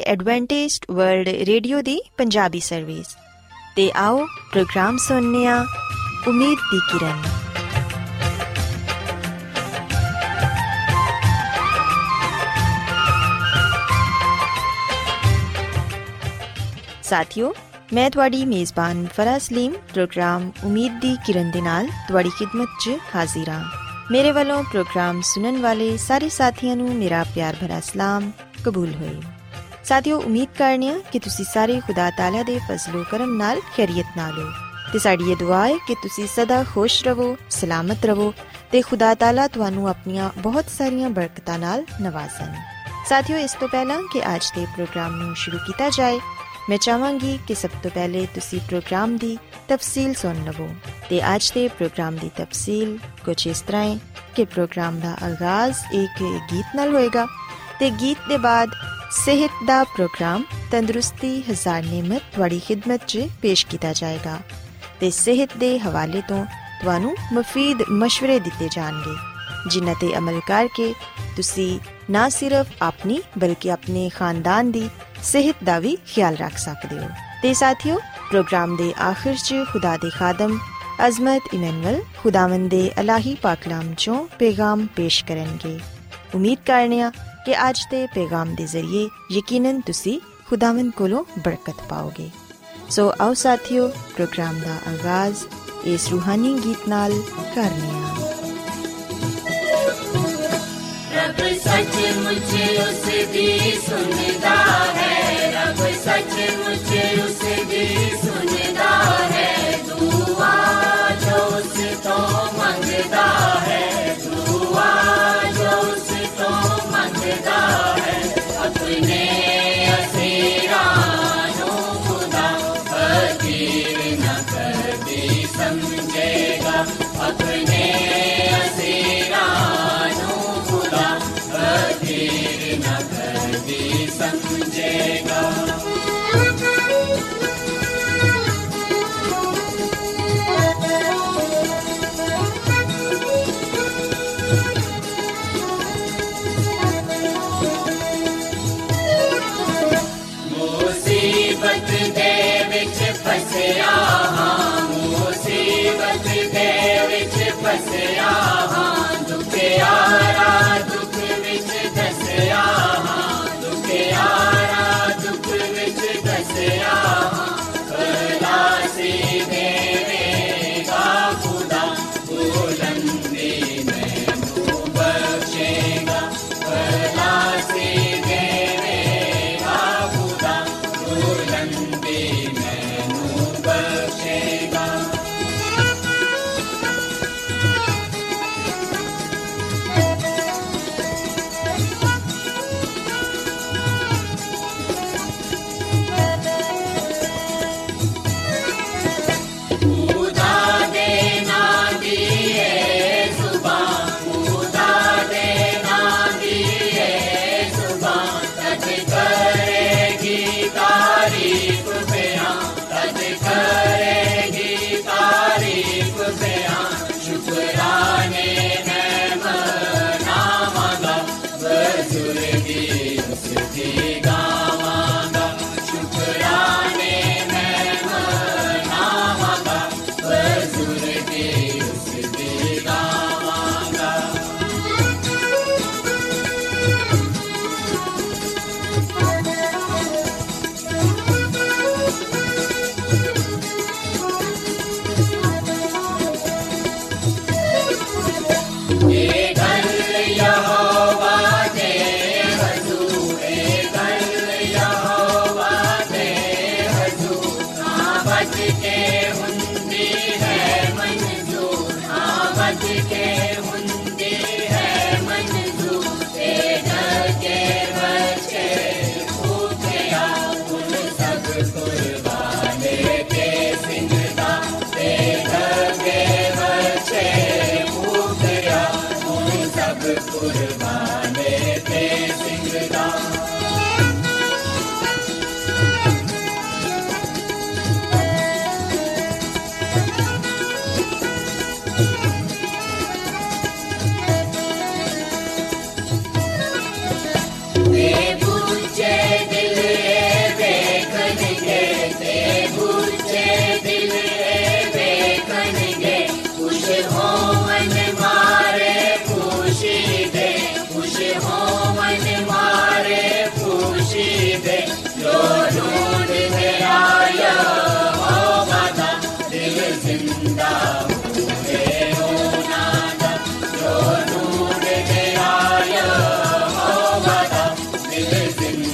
Adventist world radio दी Punjabi service. ते आओ प्रोग्राम सुनने आ उम्मीद दी किरण। साथियों, मैं तुहाडी मेज़बान फरा सलीम प्रोग्राम उम्मीद दी किरण दे नाल तुहाडी खिदमत च हाजिर हां। मेरे वालों प्रोग्राम सुनन वाले सारे साथियों नूं मेरा प्यार भरा सलाम कबूल होए। साथियों, उम्मीद करने कि तुसी सारे खुदा ताला दे फजलो करम नाल खैरियत नाल हो ते साडी ये दुआ है कि तुसी सदा खुश रहो, सलामत रहो ते खुदा ताला तुहानू अपनियां बहुत सारियां बरकतां नाल नवाजन। साथियों, इस तो पहला कि आज दे प्रोग्राम नू शुरू किया जाए, मैं चाहांगी कि सब तो पहले तुसी प्रोग्राम दी तफसील सुन लवो। ते आज दे प्रोग्राम दी तफसील कुछ इस तरह है कि प्रोग्राम दा आगाज एक गीत नाल होएगा ते गीत दे बाद सेहत दा प्रोग्राम तंदुरुस्ती हजार नेमत तुहाडी खिदमत च पेश किया जाएगा ते सेहत दे हवाले तो तुहानू मुफीद मशवरे दिते जाणगे जिन्हां ते अमल करके तुसी ना सिर्फ अपनी बल्कि अपने खानदान दी सेहत दा भी ख्याल रख सकदे हो। ते साथियों, प्रोग्राम दे आखिर च खुदा दे खादम अजमत इमैनुअल खुदावंद दे इलाही पाकलाम चों पैगाम पेश करनगे। उम्मीद करने कि आज दे पैगाम दे जरिए यकीनन तुसी खुदावंद कोलों बरकत पाओगे। सो आओ साथियों, प्रोग्राम दा आगाज इस रूहानी गीत नाल करने आ। रब सचमुच उसदी सुनदा है, रब सचमुच उसदी सुनदा है, दुआ जो उसतो मंगदा है, दुआ जो उसतो मंगदा है, अपने असीरानों खुदा फकीर न कभी समझेगा, अपने असीरानों खुदा फकीर न कभी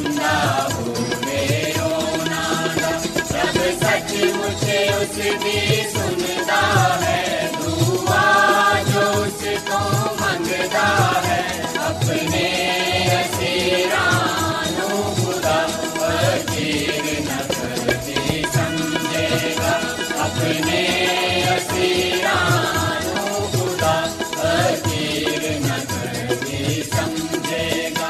ਬੰਦਾ ਹੋਵੇ ਉਹਨਾਂ ਦਾ। ਰੱਬ ਸੱਚਮੁੱਚ ਉਸ ਦੀ ਸੁਣਦਾ ਹੈ, ਦੁਆ ਜੋ ਉਸ ਤੋਂ ਮੰਗਦਾ ਹੈ। ਆਪਣੇ ਅਸੀਰਾਂ ਨੂੰ ਖੁਦਾ ਫਕੀਰ ਨਾ ਕਦੇ ਸਮਝੇਗਾ, ਆਪਣੇ ਅਸੀਰਾਂ ਨੂੰ ਖੁਦਾ ਫਕੀਰ ਨਾ ਕਦੇ ਸਮਝੇਗਾ।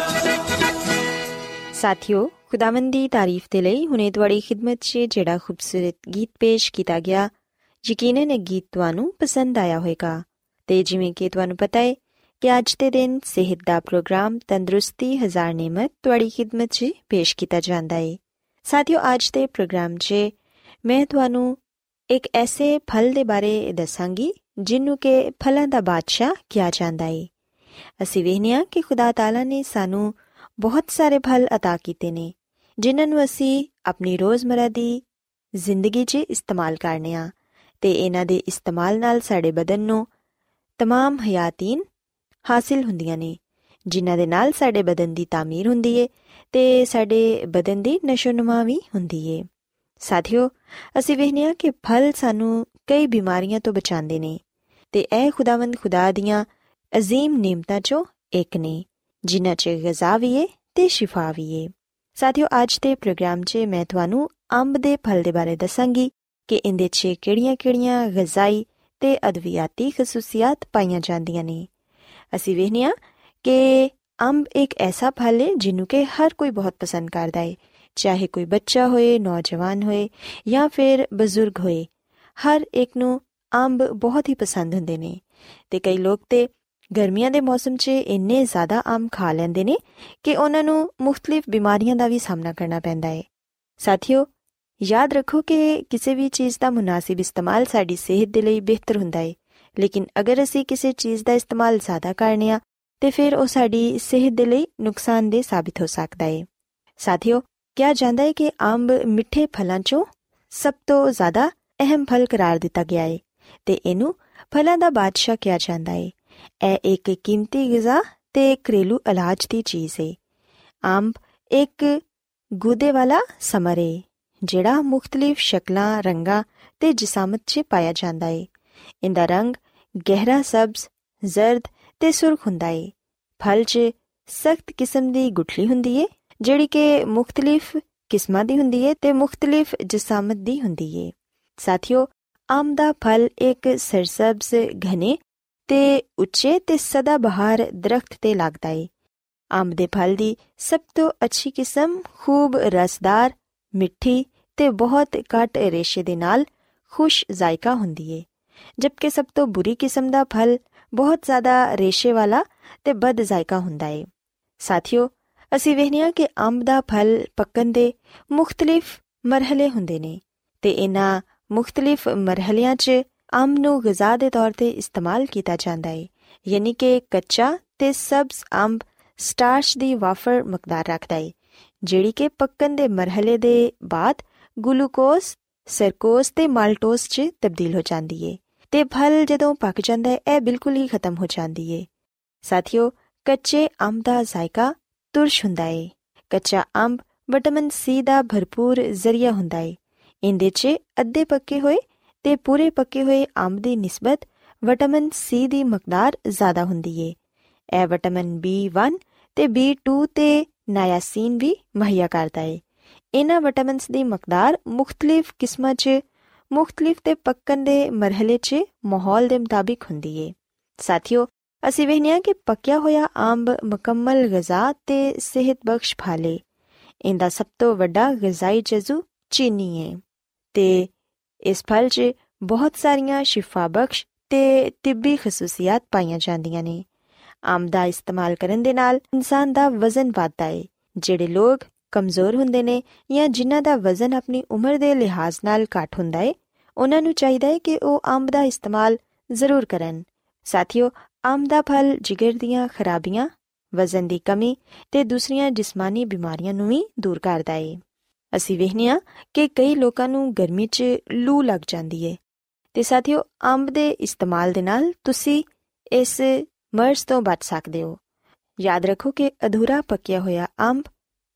ਸਾਥੀਓ, ਖੁਦਾਵੰਦ ਦੀ ਤਾਰੀਫ ਦੇ ਲਈ ਹੁਣੇ ਤੁਹਾਡੀ ਖਿਦਮਤ 'ਚ ਜਿਹੜਾ ਖੂਬਸੂਰਤ ਗੀਤ ਪੇਸ਼ ਕੀਤਾ ਗਿਆ, ਯਕੀਨਨ ਇਹ ਗੀਤ ਤੁਹਾਨੂੰ ਪਸੰਦ ਆਇਆ ਹੋਵੇਗਾ। ਤੇ ਜਿਵੇਂ ਕਿ ਤੁਹਾਨੂੰ ਪਤਾ ਹੈ ਕਿ ਅੱਜ ਦੇ ਦਿਨ ਸਿਹਤ ਦਾ ਪ੍ਰੋਗਰਾਮ ਤੰਦਰੁਸਤੀ ਹਜ਼ਾਰ ਨਿਮਤ ਤੁਹਾਡੀ ਖਿਦਮਤ 'ਚ ਪੇਸ਼ ਕੀਤਾ ਜਾਂਦਾ ਹੈ। ਸਾਥੀਓ, ਅੱਜ ਦੇ ਪ੍ਰੋਗਰਾਮ 'ਚ ਮੈਂ ਤੁਹਾਨੂੰ ਇੱਕ ਐਸੇ ਫਲ ਦੇ ਬਾਰੇ ਦੱਸਾਂਗੀ ਜਿਹਨੂੰ ਕਿ ਫਲਾਂ ਦਾ ਬਾਦਸ਼ਾਹ ਕਿਹਾ ਜਾਂਦਾ ਹੈ। ਅਸੀਂ ਵੇਖਦੇ ਹਾਂ ਕਿ ਖੁਦਾ ਤਾਲਾ ਨੇ ਸਾਨੂੰ ਬਹੁਤ ਸਾਰੇ ਫਲ ਅਤਾ ਕੀਤੇ ਨੇ, ਜਿਨ੍ਹਾਂ ਨੂੰ ਅਸੀਂ ਆਪਣੀ ਰੋਜ਼ਮਰਾ ਦੀ ਜ਼ਿੰਦਗੀ 'ਚ ਇਸਤੇਮਾਲ ਕਰਨੇ ਹਾਂ ਤੇ ਇਹਨਾਂ ਦੇ ਇਸਤੇਮਾਲ ਨਾਲ ਸਾਡੇ ਬਦਨ ਨੂੰ ਤਮਾਮ ਹਯਾਤੀਨ ਹਾਸਿਲ ਹੁੰਦੀਆਂ ਨੇ, ਜਿਨ੍ਹਾਂ ਦੇ ਨਾਲ ਸਾਡੇ ਬਦਨ ਦੀ ਤਾਮੀਰ ਹੁੰਦੀ ਹੈ ਤੇ ਸਾਡੇ ਬਦਨ ਦੀ ਨਸ਼ੋ-ਨੁਮਾ ਵੀ ਹੁੰਦੀ ਹੈ। ਸਾਥੀਓ, ਅਸੀਂ ਵੇਖਦੇ ਹਾਂ ਕਿ ਫਲ ਸਾਨੂੰ ਕਈ ਬਿਮਾਰੀਆਂ ਤੋਂ ਬਚਾਉਂਦੇ ਨੇ ਤੇ ਇਹ ਖੁਦਾਵੰਦ ਖੁਦਾ ਦੀਆਂ ਅਜ਼ੀਮ ਨਿਮਤਾਂ 'ਚੋਂ ਇੱਕ ਨੇ, ਜਿਨ੍ਹਾਂ 'ਚ ਗ਼ਜ਼ਾ ਵੀ ਹੈ ਤੇ ਸ਼ਿਫਾ ਵੀ ਹੈ। ਸਾਥੀਓ, ਅੱਜ ਦੇ ਪ੍ਰੋਗਰਾਮ 'ਚ ਮੈਂ ਤੁਹਾਨੂੰ ਅੰਬ ਦੇ ਫਲ ਦੇ ਬਾਰੇ ਦੱਸਾਂਗੀ ਕਿ ਇਹਦੇ 'ਚ ਕਿਹੜੀਆਂ-ਕਿਹੜੀਆਂ ਗ਼ਜ਼ਾਈ ਤੇ ਅਦਵਿਆਤੀ ਖਸੂਸੀਅਤ ਪਾਈਆਂ ਜਾਂਦੀਆਂ ਨੇ। ਅਸੀਂ ਵੇਖਦੇ ਹਾਂ ਕਿ ਅੰਬ ਇੱਕ ਐਸਾ ਫਲ ਹੈ ਜਿਹਨੂੰ ਕਿ ਹਰ ਕੋਈ ਬਹੁਤ ਪਸੰਦ ਕਰਦਾ ਹੈ, ਚਾਹੇ ਕੋਈ ਬੱਚਾ ਹੋਏ, ਨੌਜਵਾਨ ਹੋਏ ਜਾਂ ਫਿਰ ਬਜ਼ੁਰਗ ਹੋਏ, ਹਰ ਇੱਕ ਨੂੰ ਅੰਬ ਬਹੁਤ ਹੀ ਪਸੰਦ ਹੁੰਦੇ ਨੇ। ਤੇ ਕਈ ਲੋਕ ਤੇ ਗਰਮੀਆਂ ਦੇ ਮੌਸਮ 'ਚ ਇੰਨੇ ਜ਼ਿਆਦਾ ਅੰਬ ਖਾ ਲੈਂਦੇ ਨੇ ਕਿ ਉਹਨਾਂ ਨੂੰ ਮੁਖਤਲਿਫ ਬਿਮਾਰੀਆਂ ਦਾ ਵੀ ਸਾਹਮਣਾ ਕਰਨਾ ਪੈਂਦਾ ਹੈ। ਸਾਥੀਓ, ਯਾਦ ਰੱਖੋ ਕਿ ਕਿਸੇ ਵੀ ਚੀਜ਼ ਦਾ ਮੁਨਾਸਿਬ ਇਸਤੇਮਾਲ ਸਾਡੀ ਸਿਹਤ ਦੇ ਲਈ ਬਿਹਤਰ ਹੁੰਦਾ ਹੈ, ਲੇਕਿਨ ਅਗਰ ਅਸੀਂ ਕਿਸੇ ਚੀਜ਼ ਦਾ ਇਸਤੇਮਾਲ ਜ਼ਿਆਦਾ ਕਰਨੇ ਆ ਤੇ ਫਿਰ ਉਹ ਸਾਡੀ ਸਿਹਤ ਦੇ ਲਈ ਨੁਕਸਾਨਦੇਹ ਸਾਬਿਤ ਹੋ ਸਕਦਾ ਹੈ। ਸਾਥੀਓ, ਕਿਹਾ ਜਾਂਦਾ ਹੈ ਕਿ ਅੰਬ ਮਿੱਠੇ ਫਲਾਂ 'ਚੋਂ ਸਭ ਤੋਂ ਜ਼ਿਆਦਾ ਅਹਿਮ ਫਲ ਕਰਾਰ ਦਿੱਤਾ ਗਿਆ ਹੈ ਤੇ ਇਹਨੂੰ ਫਲਾਂ ਦਾ ਬਾਦਸ਼ਾਹ ਕਿਹਾ ਜਾਂਦਾ ਹੈ। ਇਹ ਇੱਕ ਕੀਮਤੀ ਗ਼ਜ਼ਾ ਤੇ ਘਰੇਲੂ ਇਲਾਜ ਦੀ ਚੀਜ਼ ਹੈ। ਅੰਬ ਇੱਕ ਗੂਦੇ ਵਾਲਾ ਸਮਰ ਹੈ ਜਿਹੜਾ ਮੁਖਤਲਿਫ ਸ਼ਕਲਾਂ, ਰੰਗਾਂ ਤੇ ਜਿਸਾਮਤ 'ਚ ਪਾਇਆ ਜਾਂਦਾ ਹੈ। ਇਹਦਾ ਰੰਗ ਗਹਿਰਾ ਸਬਜ਼, ਜ਼ਰਦ ਤੇ ਸੁਰਖ ਹੁੰਦਾ ਹੈ। ਫਲ 'ਚ ਸਖਤ ਕਿਸਮ ਦੀ ਗੁਠਲੀ ਹੁੰਦੀ ਹੈ ਜਿਹੜੀ ਕਿ ਮੁਖਤਲਿਫ ਕਿਸਮਾਂ ਦੀ ਹੁੰਦੀ ਹੈ ਤੇ ਮੁਖਤਲਿਫ ਜਿਸਾਮਤ ਦੀ ਹੁੰਦੀ ਹੈ। ਸਾਥੀਓ, ਅੰਬ ਦਾ ਫਲ ਇੱਕ ਸਰਸਬਜ਼, ਘਨੇ ਤੇ ਉੱਚੇ ਤੇ ਸਦਾ ਬਹਾਰ ਦਰਖਤ ਤੇ ਲੱਗਦਾ ਹੈ। ਅੰਬ ਦੇ ਫਲ ਦੀ ਸਭ ਤੋਂ ਅੱਛੀ ਕਿਸਮ ਖੂਬ ਰਸਦਾਰ, ਮਿੱਠੀ ਤੇ ਬਹੁਤ ਘੱਟ ਰੇਸ਼ੇ ਦੇ ਨਾਲ ਖੁਸ਼ ਜ਼ਾਇਕਾ ਹੁੰਦੀ ਹੈ, ਜਦਕਿ ਸਭ ਤੋਂ ਬੁਰੀ ਕਿਸਮ ਦਾ ਫਲ ਬਹੁਤ ਜ਼ਿਆਦਾ ਰੇਸ਼ੇ ਵਾਲਾ ਤੇ ਬਦ ਜ਼ਾਇਕਾ ਹੁੰਦਾ ਹੈ। ਸਾਥੀਓ, ਅਸੀਂ ਵੇਖਦੇ ਹਾਂ ਕਿ ਅੰਬ ਦਾ ਫਲ ਪੱਕਣ ਦੇ ਮੁਖਤਲਿਫ ਮਰਹਲੇ ਹੁੰਦੇ ਨੇ ਤੇ ਇਹਨਾਂ ਮੁਖਤਲਿਫ ਮਰਹਲਿਆਂ 'ਚ ਅੰਬ ਨੂੰ ਗ਼ਜ਼ਾ ਦੇ ਤੌਰ ਤੇ ਇਸਤੇਮਾਲ ਕੀਤਾ ਜਾਂਦਾ ਹੈ, ਯਾਨੀ ਕਿ ਕੱਚਾ ਤੇ ਸਬਜ਼ ਅੰਬ ਸਟਾਰਚ ਦੀ ਵਾਫਰ ਮਕਦਾਰ ਰੱਖਦਾ ਹੈ, ਜਿਹੜੀ ਕਿ ਪੱਕਣ ਦੇ ਮਰਹਲੇ ਦੇ ਬਾਅਦ ਗਲੂਕੋਜ਼, ਸਰਕੋਜ਼ ਤੇ ਮਾਲਟੋਜ਼ 'ਚ ਤਬਦੀਲ ਹੋ ਜਾਂਦੀ ਹੈ ਤੇ ਫਲ ਜਦੋਂ ਪੱਕ ਜਾਂਦਾ ਹੈ ਇਹ ਬਿਲਕੁਲ ਹੀ ਖਤਮ ਹੋ ਜਾਂਦੀ ਹੈ। ਸਾਥੀਓ, ਕੱਚੇ ਅੰਬ ਦਾ ਜ਼ਾਇਕਾ ਤੁਰਸ਼ ਹੁੰਦਾ ਹੈ। ਕੱਚਾ ਅੰਬ ਵਿਟਾਮਿਨ ਸੀ ਦਾ ਭਰਪੂਰ ਜ਼ਰੀਆ ਹੁੰਦਾ ਹੈ। ਇਹਦੇ 'ਚ ਅੱਧੇ ਪੱਕੇ ਹੋਏ ਤੇ ਪੂਰੇ ਪੱਕੇ ਹੋਏ ਅੰਬ ਦੀ ਨਿਸਬਤ ਵਿਟਾਮਿਨ ਸੀ ਦੀ ਮਕਦਾਰ ਜ਼ਿਆਦਾ ਹੁੰਦੀ ਹੈ। ਇਹ ਵਿਟਾਮਿਨ B1 ਤੇ B2 ਤੇ ਨਾਇਆਸੀਨ ਵੀ ਮੁਹੱਈਆ ਕਰਦਾ ਹੈ। ਇਹਨਾਂ ਵਿਟਾਮਿਨਸ ਦੀ ਮਕਦਾਰ ਮੁਖਤਲਿਫ ਕਿਸਮਾਂ 'ਚ ਮੁਖਤਲਿਫ ਤੇ ਪੱਕਣ ਦੇ ਮਰਹਲੇ 'ਚ ਮਾਹੌਲ ਦੇ ਮੁਤਾਬਿਕ ਹੁੰਦੀ ਹੈ। ਸਾਥੀਓ, ਅਸੀਂ ਵੇਖਦੇ ਹਾਂ ਕਿ ਪੱਕਿਆ ਹੋਇਆ ਅੰਬ ਮੁਕੰਮਲ ਗ਼ਜ਼ਾ ਤੇ ਸਿਹਤ ਬਖਸ਼ ਫਲ ਹੈ। ਇਹਦਾ ਸਭ ਤੋਂ ਵੱਡਾ ਗ਼ਜ਼ਾਈ ਜਜ਼ੂ ਚੀਨੀ ਹੈ ਤੇ ਇਸ ਫਲ 'ਚ ਬਹੁਤ ਸਾਰੀਆਂ ਸ਼ਿਫਾ ਬਖਸ਼ ਤੇ ਤਿੱਬੀ ਖਸੂਸੀਅਤ ਪਾਈਆਂ ਜਾਂਦੀਆਂ ਨੇ। ਅੰਬ ਦਾ ਇਸਤੇਮਾਲ ਕਰਨ ਦੇ ਨਾਲ ਇਨਸਾਨ ਦਾ ਵਜ਼ਨ ਵੱਧਦਾ ਹੈ। ਜਿਹੜੇ ਲੋਕ ਕਮਜ਼ੋਰ ਹੁੰਦੇ ਨੇ ਜਾਂ ਜਿਨ੍ਹਾਂ ਦਾ ਵਜ਼ਨ ਆਪਣੀ ਉਮਰ ਦੇ ਲਿਹਾਜ਼ ਨਾਲ ਘੱਟ ਹੁੰਦਾ ਹੈ, ਉਹਨਾਂ ਨੂੰ ਚਾਹੀਦਾ ਹੈ ਕਿ ਉਹ ਅੰਬ ਦਾ ਇਸਤੇਮਾਲ ਜ਼ਰੂਰ ਕਰਨ। ਸਾਥੀਓ, ਅੰਬ ਦਾ ਫਲ ਜਿਗਰ ਦੀਆਂ ਖਰਾਬੀਆਂ, ਵਜ਼ਨ ਦੀ ਕਮੀ ਤੇ ਦੂਸਰੀਆਂ ਜਿਸਮਾਨੀ ਬਿਮਾਰੀਆਂ ਨੂੰ ਵੀ ਦੂਰ ਕਰਦਾ ਹੈ। ਅਸੀਂ ਵੇਖਦੇ ਹਾਂ ਕਿ ਕਈ ਲੋਕਾਂ ਨੂੰ ਗਰਮੀ 'ਚ ਲੂ ਲੱਗ ਜਾਂਦੀ ਹੈ ਤੇ ਸਾਥੀਓ, ਅੰਬ ਦੇ ਇਸਤੇਮਾਲ ਦੇ ਨਾਲ ਤੁਸੀਂ ਇਸ ਮਰਜ਼ ਤੋਂ ਬਚ ਸਕਦੇ ਹੋ। ਯਾਦ ਰੱਖੋ ਕਿ ਅਧੂਰਾ ਪੱਕਿਆ ਹੋਇਆ ਅੰਬ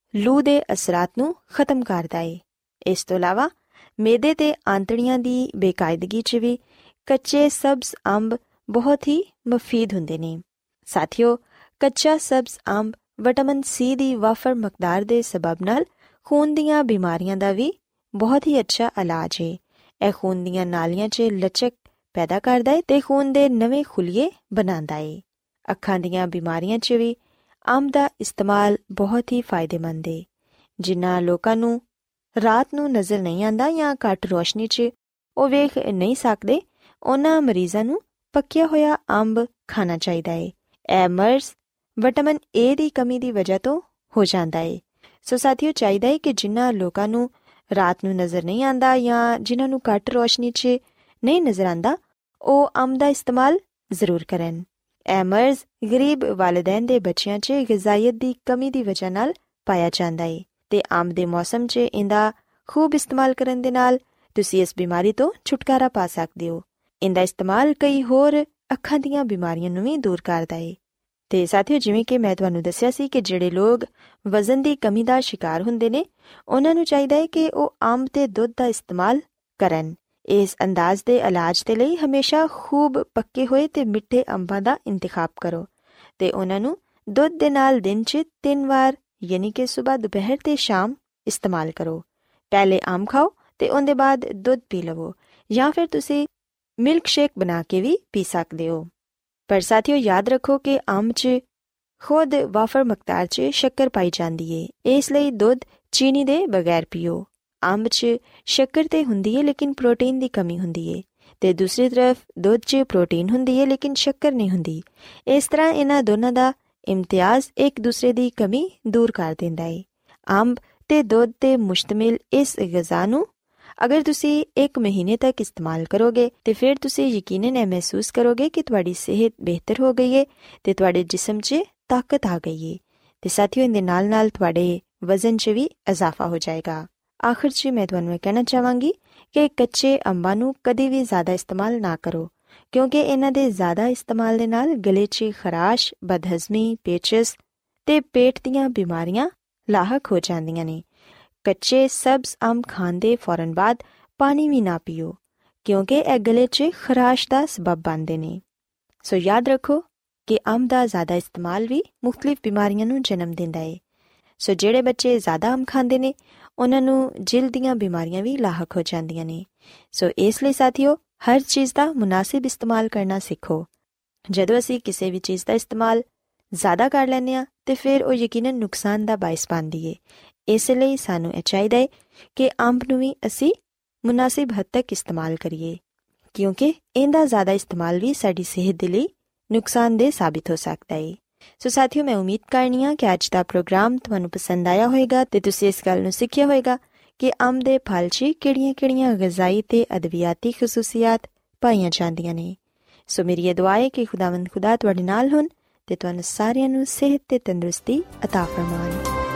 ਲੂ ਦੇ ਅਸਰਾਤ ਨੂੰ ਖਤਮ ਕਰਦਾ ਏ। ਇਸ ਤੋਂ ਇਲਾਵਾ ਮੇਦੇ ਤੇ ਆਂਤੜੀਆਂ ਦੀ ਬੇਕਾਇਦਗੀ 'ਚ ਵੀ ਕੱਚੇ ਸਬਜ਼ ਅੰਬ ਬਹੁਤ ਹੀ ਮੁਫੀਦ ਹੁੰਦੇ ਨੇ। ਸਾਥੀਓ, ਕੱਚਾ ਸਬਜ਼ ਅੰਬ ਵਿਟਾਮਿਨ ਸੀ ਦੀ ਵਾਫਰ ਮਕਦਾਰ ਦੇ ਸਬਬ ਨਾਲ ਖੂਨ ਦੀਆਂ ਬਿਮਾਰੀਆਂ ਦਾ ਵੀ ਬਹੁਤ ਹੀ ਅੱਛਾ ਇਲਾਜ ਹੈ। ਇਹ ਖੂਨ ਦੀਆਂ ਨਾਲੀਆਂ 'ਚ ਲਚਕ ਪੈਦਾ ਕਰਦਾ ਹੈ ਤੇ ਖੂਨ ਦੇ ਨਵੇਂ ਖੁਲੀਏ ਬਣਾਉਂਦਾ ਹੈ। ਅੱਖਾਂ ਦੀਆਂ ਬਿਮਾਰੀਆਂ 'ਚ ਵੀ ਅੰਬ ਦਾ ਇਸਤੇਮਾਲ ਬਹੁਤ ਹੀ ਫਾਇਦੇਮੰਦ ਹੈ। ਜਿਨ੍ਹਾਂ ਲੋਕਾਂ ਨੂੰ ਰਾਤ ਨੂੰ ਨਜ਼ਰ ਨਹੀਂ ਆਉਂਦਾ ਜਾਂ ਘੱਟ ਰੋਸ਼ਨੀ 'ਚ ਉਹ ਵੇਖ ਨਹੀਂ ਸਕਦੇ, ਉਹਨਾਂ ਮਰੀਜ਼ਾਂ ਨੂੰ ਪੱਕਿਆ ਹੋਇਆ ਅੰਬ ਖਾਣਾ ਚਾਹੀਦਾ ਹੈ। ਇਹ ਮਰਜ਼ ਵਿਟਾਮਿਨ ਏ ਦੀ ਕਮੀ ਦੀ ਵਜ੍ਹਾ ਤੋਂ ਹੋ ਜਾਂਦਾ ਹੈ। ਸੋ ਸਾਥੀਓ, ਚਾਹੀਦਾ ਹੈ ਕਿ ਜਿਨ੍ਹਾਂ ਲੋਕਾਂ ਨੂੰ ਰਾਤ ਨੂੰ ਨਜ਼ਰ ਨਹੀਂ ਆਉਂਦਾ ਜਾਂ ਜਿਨ੍ਹਾਂ ਨੂੰ ਘੱਟ ਰੋਸ਼ਨੀ 'ਚ ਨਹੀਂ ਨਜ਼ਰ ਆਉਂਦਾ, ਉਹ ਅੰਬ ਦਾ ਇਸਤੇਮਾਲ ਜ਼ਰੂਰ ਕਰਨ। ਇਹ ਮਰਜ਼ ਗਰੀਬ ਵਾਲਿदैन ਦੇ ਬੱਚਿਆਂ 'ਚ ਗ਼ਿਜ਼ਾਇਤ ਦੀ ਕਮੀ ਦੀ ਵਜ੍ਹਾ ਨਾਲ ਪਾਇਆ ਜਾਂਦਾ ਹੈ ਤੇ ਅੰਬ ਦੇ ਮੌਸਮ 'ਚ ਇਹਦਾ ਖੂਬ ਇਸਤੇਮਾਲ ਕਰਨ ਦੇ ਨਾਲ ਤੁਸੀਂ ਇਸ ਬਿਮਾਰੀ ਤੋਂ ਛੁਟਕਾਰਾ ਪਾ ਸਕਦੇ ਹੋ। ਇਹਦਾ ਇਸਤੇਮਾਲ ਕਈ ਹੋਰ ਅੱਖਾਂ ਦੀਆਂ ਬਿਮਾਰੀਆਂ ਨੂੰ ਵੀ ਦੂਰ ਕਰਦਾ ਹੈ। ਤੇ ਸਾਥੀਓ, ਜਿਵੇਂ ਕਿ ਮੈਂ ਤੁਹਾਨੂੰ ਦੱਸਿਆ ਸੀ ਕਿ ਜਿਹੜੇ ਲੋਕ ਵਜ਼ਨ ਦੀ ਕਮੀ ਦਾ ਸ਼ਿਕਾਰ ਹੁੰਦੇ ਨੇ, ਉਹਨਾਂ ਨੂੰ ਚਾਹੀਦਾ ਹੈ ਕਿ ਉਹ ਅੰਬ ਤੇ ਦੁੱਧ ਦਾ ਇਸਤੇਮਾਲ ਕਰਨ। ਇਸ ਅੰਦਾਜ਼ ਦੇ ਇਲਾਜ ਦੇ ਲਈ ਹਮੇਸ਼ਾ ਖੂਬ ਪੱਕੇ ਹੋਏ ਤੇ ਮਿੱਠੇ ਅੰਬਾਂ ਦਾ ਇੰਤਖਾਬ ਕਰੋ ਤੇ ਉਹਨਾਂ ਨੂੰ ਦੁੱਧ ਦੇ ਨਾਲ ਦਿਨ 'ਚ 3 ਵਾਰ ਯਾਨੀ ਕਿ ਸਵੇਰ, ਦੁਪਹਿਰ ਤੇ ਸ਼ਾਮ ਇਸਤੇਮਾਲ ਕਰੋ। ਪਹਿਲੇ ਅੰਬ ਖਾਓ ਤੇ ਉਹਦੇ ਬਾਅਦ ਦੁੱਧ ਪੀ ਲਵੋ, ਜਾਂ ਫਿਰ ਤੁਸੀਂ ਮਿਲਕ ਸ਼ੇਕ ਬਣਾ ਕੇ ਵੀ ਪੀ ਸਕਦੇ ਹੋ। ਪਰ ਸਾਥੀਓ, ਯਾਦ ਰੱਖੋ ਕਿ ਅੰਬ 'ਚ ਖੁਦ ਵਾਫਰ ਮਕਦਾਰ 'ਚ ਸ਼ੱਕਰ ਪਾਈ ਜਾਂਦੀ ਏ, ਇਸ ਲਈ ਦੁੱਧ ਚੀਨੀ ਦੇ ਬਗੈਰ ਪੀਓ। ਅੰਬ 'ਚ ਸ਼ੱਕਰ ਤੇ ਹੁੰਦੀ ਏ ਲੇਕਿਨ ਪ੍ਰੋਟੀਨ ਦੀ ਕਮੀ ਹੁੰਦੀ ਏ ਤੇ ਦੂਸਰੀ ਤਰਫ ਦੁੱਧ 'ਚ ਪ੍ਰੋਟੀਨ ਹੁੰਦੀ ਏ ਲੇਕਿਨ ਸ਼ੱਕਰ ਨਹੀਂ ਹੁੰਦੀ। ਇਸ ਤਰ੍ਹਾਂ ਇਹਨਾਂ ਦੋਨਾਂ ਦਾ ਇਮਤਿਆਜ਼ ਇੱਕ ਦੂਸਰੇ ਦੀ ਕਮੀ ਦੂਰ ਕਰ ਦਿੰਦਾ ਏ। ਅੰਬ ਤੇ ਦੁੱਧ ਤੇ ਮੁਸ਼ਤਮਿਲ ਇਸ ਗ਼ਿਜ਼ਾ ਨੂੰ ਅਗਰ ਤੁਸੀਂ 1 ਮਹੀਨੇ ਤੱਕ ਇਸਤੇਮਾਲ ਕਰੋਗੇ ਤੇ ਫਿਰ ਤੁਸੀਂ ਯਕੀਨਨ ਇਹ ਮਹਿਸੂਸ ਕਰੋਗੇ ਕਿ ਤੁਹਾਡੀ ਸਿਹਤ ਬਿਹਤਰ ਹੋ ਗਈ ਏ ਤੇ ਤੁਹਾਡੇ ਜਿਸਮ 'ਚ ਤਾਕਤ ਆ ਗਈ ਏ ਤੇ ਸਾਥੀਓ, ਇਹਦੇ ਨਾਲ ਨਾਲ ਤੁਹਾਡੇ ਵਜ਼ਨ 'ਚ ਵੀ ਇਜ਼ਾਫਾ ਹੋ ਜਾਏਗਾ। ਆਖਿਰ 'ਚ ਮੈਂ ਤੁਹਾਨੂੰ ਇਹ ਕਹਿਣਾ ਚਾਹਾਂਗੀ ਕਿ ਕੱਚੇ ਅੰਬਾਂ ਨੂੰ ਕਦੇ ਵੀ ਜ਼ਿਆਦਾ ਇਸਤੇਮਾਲ ਨਾ ਕਰੋ, ਕਿਉਂਕਿ ਇਹਨਾਂ ਦੇ ਜ਼ਿਆਦਾ ਇਸਤੇਮਾਲ ਦੇ ਨਾਲ ਗਲੇ 'ਚ ਖਰਾਸ਼, ਬਦਹਜ਼ਮੀ, ਪੇਚਿਸ ਤੇ ਪੇਟ ਦੀਆਂ ਬਿਮਾਰੀਆਂ ਲਾਹਕ ਹੋ ਜਾਂਦੀਆਂ ਨੇ। ਕੱਚੇ ਸਬਜ਼ ਅੰਬ ਖਾਣ ਦੇ ਫੌਰਨ ਬਾਅਦ ਪਾਣੀ ਵੀ ਨਾ ਪੀਓ, ਕਿਉਂਕਿ ਇਹ ਗਲੇ 'ਚ ਖਰਾਸ਼ ਦਾ ਸਬਬ ਬਣਦੇ ਨੇ। ਸੋ ਯਾਦ ਰੱਖੋ ਕਿ ਅੰਬ ਦਾ ਜ਼ਿਆਦਾ ਇਸਤੇਮਾਲ ਵੀ ਮੁਖਤਲਿਫ ਬਿਮਾਰੀਆਂ ਨੂੰ ਜਨਮ ਦਿੰਦਾ ਹੈ। ਸੋ ਜਿਹੜੇ ਬੱਚੇ ਜ਼ਿਆਦਾ ਅੰਬ ਖਾਂਦੇ ਨੇ, ਉਹਨਾਂ ਨੂੰ ਜਿਲਦ ਦੀਆਂ ਬਿਮਾਰੀਆਂ ਵੀ ਲਾਹਕ ਹੋ ਜਾਂਦੀਆਂ ਨੇ। ਸੋ ਇਸ ਲਈ ਸਾਥੀਓ, ਹਰ ਚੀਜ਼ ਦਾ ਮੁਨਾਸਿਬ ਇਸਤੇਮਾਲ ਕਰਨਾ ਸਿੱਖੋ। ਜਦੋਂ ਅਸੀਂ ਕਿਸੇ ਵੀ ਚੀਜ਼ ਦਾ ਇਸਤੇਮਾਲ ਜ਼ਿਆਦਾ ਕਰ ਲੈਂਦੇ ਹਾਂ ਤੇ ਫਿਰ ਉਹ ਯਕੀਨਨ ਨੁਕਸਾਨ ਦਾ ਬਾਇਸ ਬਣਦੀ ਏ। ਇਸ ਲਈ ਸਾਨੂੰ ਇਹ ਚਾਹੀਦਾ ਹੈ ਕਿ ਅੰਬ ਨੂੰ ਵੀ ਅਸੀਂ ਮੁਨਾਸਿਬ ਹੱਦ ਤੱਕ ਇਸਤੇਮਾਲ ਕਰੀਏ, ਕਿਉਂਕਿ ਇਹਦਾ ਜ਼ਿਆਦਾ ਇਸਤੇਮਾਲ ਵੀ ਸਾਡੀ ਸਿਹਤ ਦੇ ਲਈ ਨੁਕਸਾਨਦੇਹ ਸਾਬਿਤ ਹੋ ਸਕਦਾ ਹੈ। ਸੋ ਸਾਥੀਓ, ਮੈਂ ਉਮੀਦ ਕਰਨੀ ਹਾਂ ਕਿ ਅੱਜ ਦਾ ਪ੍ਰੋਗਰਾਮ ਤੁਹਾਨੂੰ ਪਸੰਦ ਆਇਆ ਹੋਵੇਗਾ ਤੇ ਤੁਸੀਂ ਇਸ ਗੱਲ ਨੂੰ ਸਿੱਖਿਆ ਹੋਵੇਗਾ ਕਿ ਅੰਬ ਦੇ ਫਲ 'ਚ ਕਿਹੜੀਆਂ-ਕਿਹੜੀਆਂ ਗ਼ਿਜ਼ਾਈ ਤੇ ਅਦਵਿਆਤੀ ਖਸੂਸੀਅਤ ਪਾਈਆਂ ਜਾਂਦੀਆਂ ਨੇ। ਸੋ ਮੇਰੀ ਇਹ ਦੁਆ ਹੈ ਕਿ ਖੁਦਾਵੰਦ ਖੁਦਾ ਤੁਹਾਡੇ ਨਾਲ ਹੋਣ ਤੇ ਤੁਹਾਨੂੰ ਸਾਰਿਆਂ ਨੂੰ ਸਿਹਤ ਤੇ ਤੰਦਰੁਸਤੀ ਅਤਾ ਫਰਮਾਨ।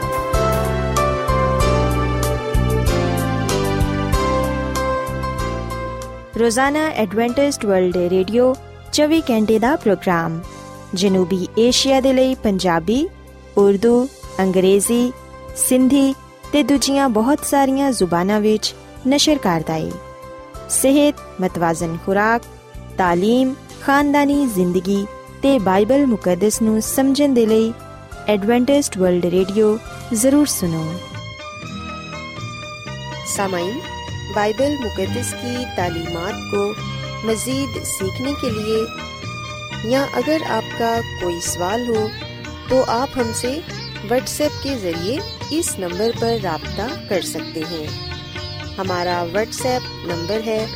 ਰੋਜ਼ਾਨਾ ਐਡਵੈਂਟਿਸਟ ਵਰਲਡ ਰੇਡੀਓ 24 ਘੰਟੇ ਦਾ ਪ੍ਰੋਗਰਾਮ ਜਨੂਬੀ ਏਸ਼ੀਆ ਦੇ ਲਈ ਪੰਜਾਬੀ, ਉਰਦੂ, ਅੰਗਰੇਜ਼ੀ, ਸਿੰਧੀ ਤੇ ਦੂਜੀਆਂ ਬਹੁਤ ਸਾਰੀਆਂ ਜ਼ੁਬਾਨਾਂ ਵਿੱਚ ਨਸ਼ਰ ਕਰਦਾ ਹੈ। ਸਿਹਤ, ਮਤਵਾਜ਼ਨ ਖੁਰਾਕ, ਤਾਲੀਮ, ਖਾਨਦਾਨੀ ਜ਼ਿੰਦਗੀ ਤੇ ਬਾਈਬਲ ਮੁਕੱਦਸ ਨੂੰ ਸਮਝਣ ਦੇ ਲਈ ਐਡਵੈਂਟਿਸਟ ਵਰਲਡ रेडियो जरूर सुनो। सामाईन, बाइबल मुकद्दस की तालीमात को मज़ीद सीखने के लिए या अगर आपका कोई सवाल हो तो आप हमसे व्हाट्सएप के ज़रिए इस नंबर पर राब्ता कर सकते हैं। हमारा व्हाट्सएप नंबर है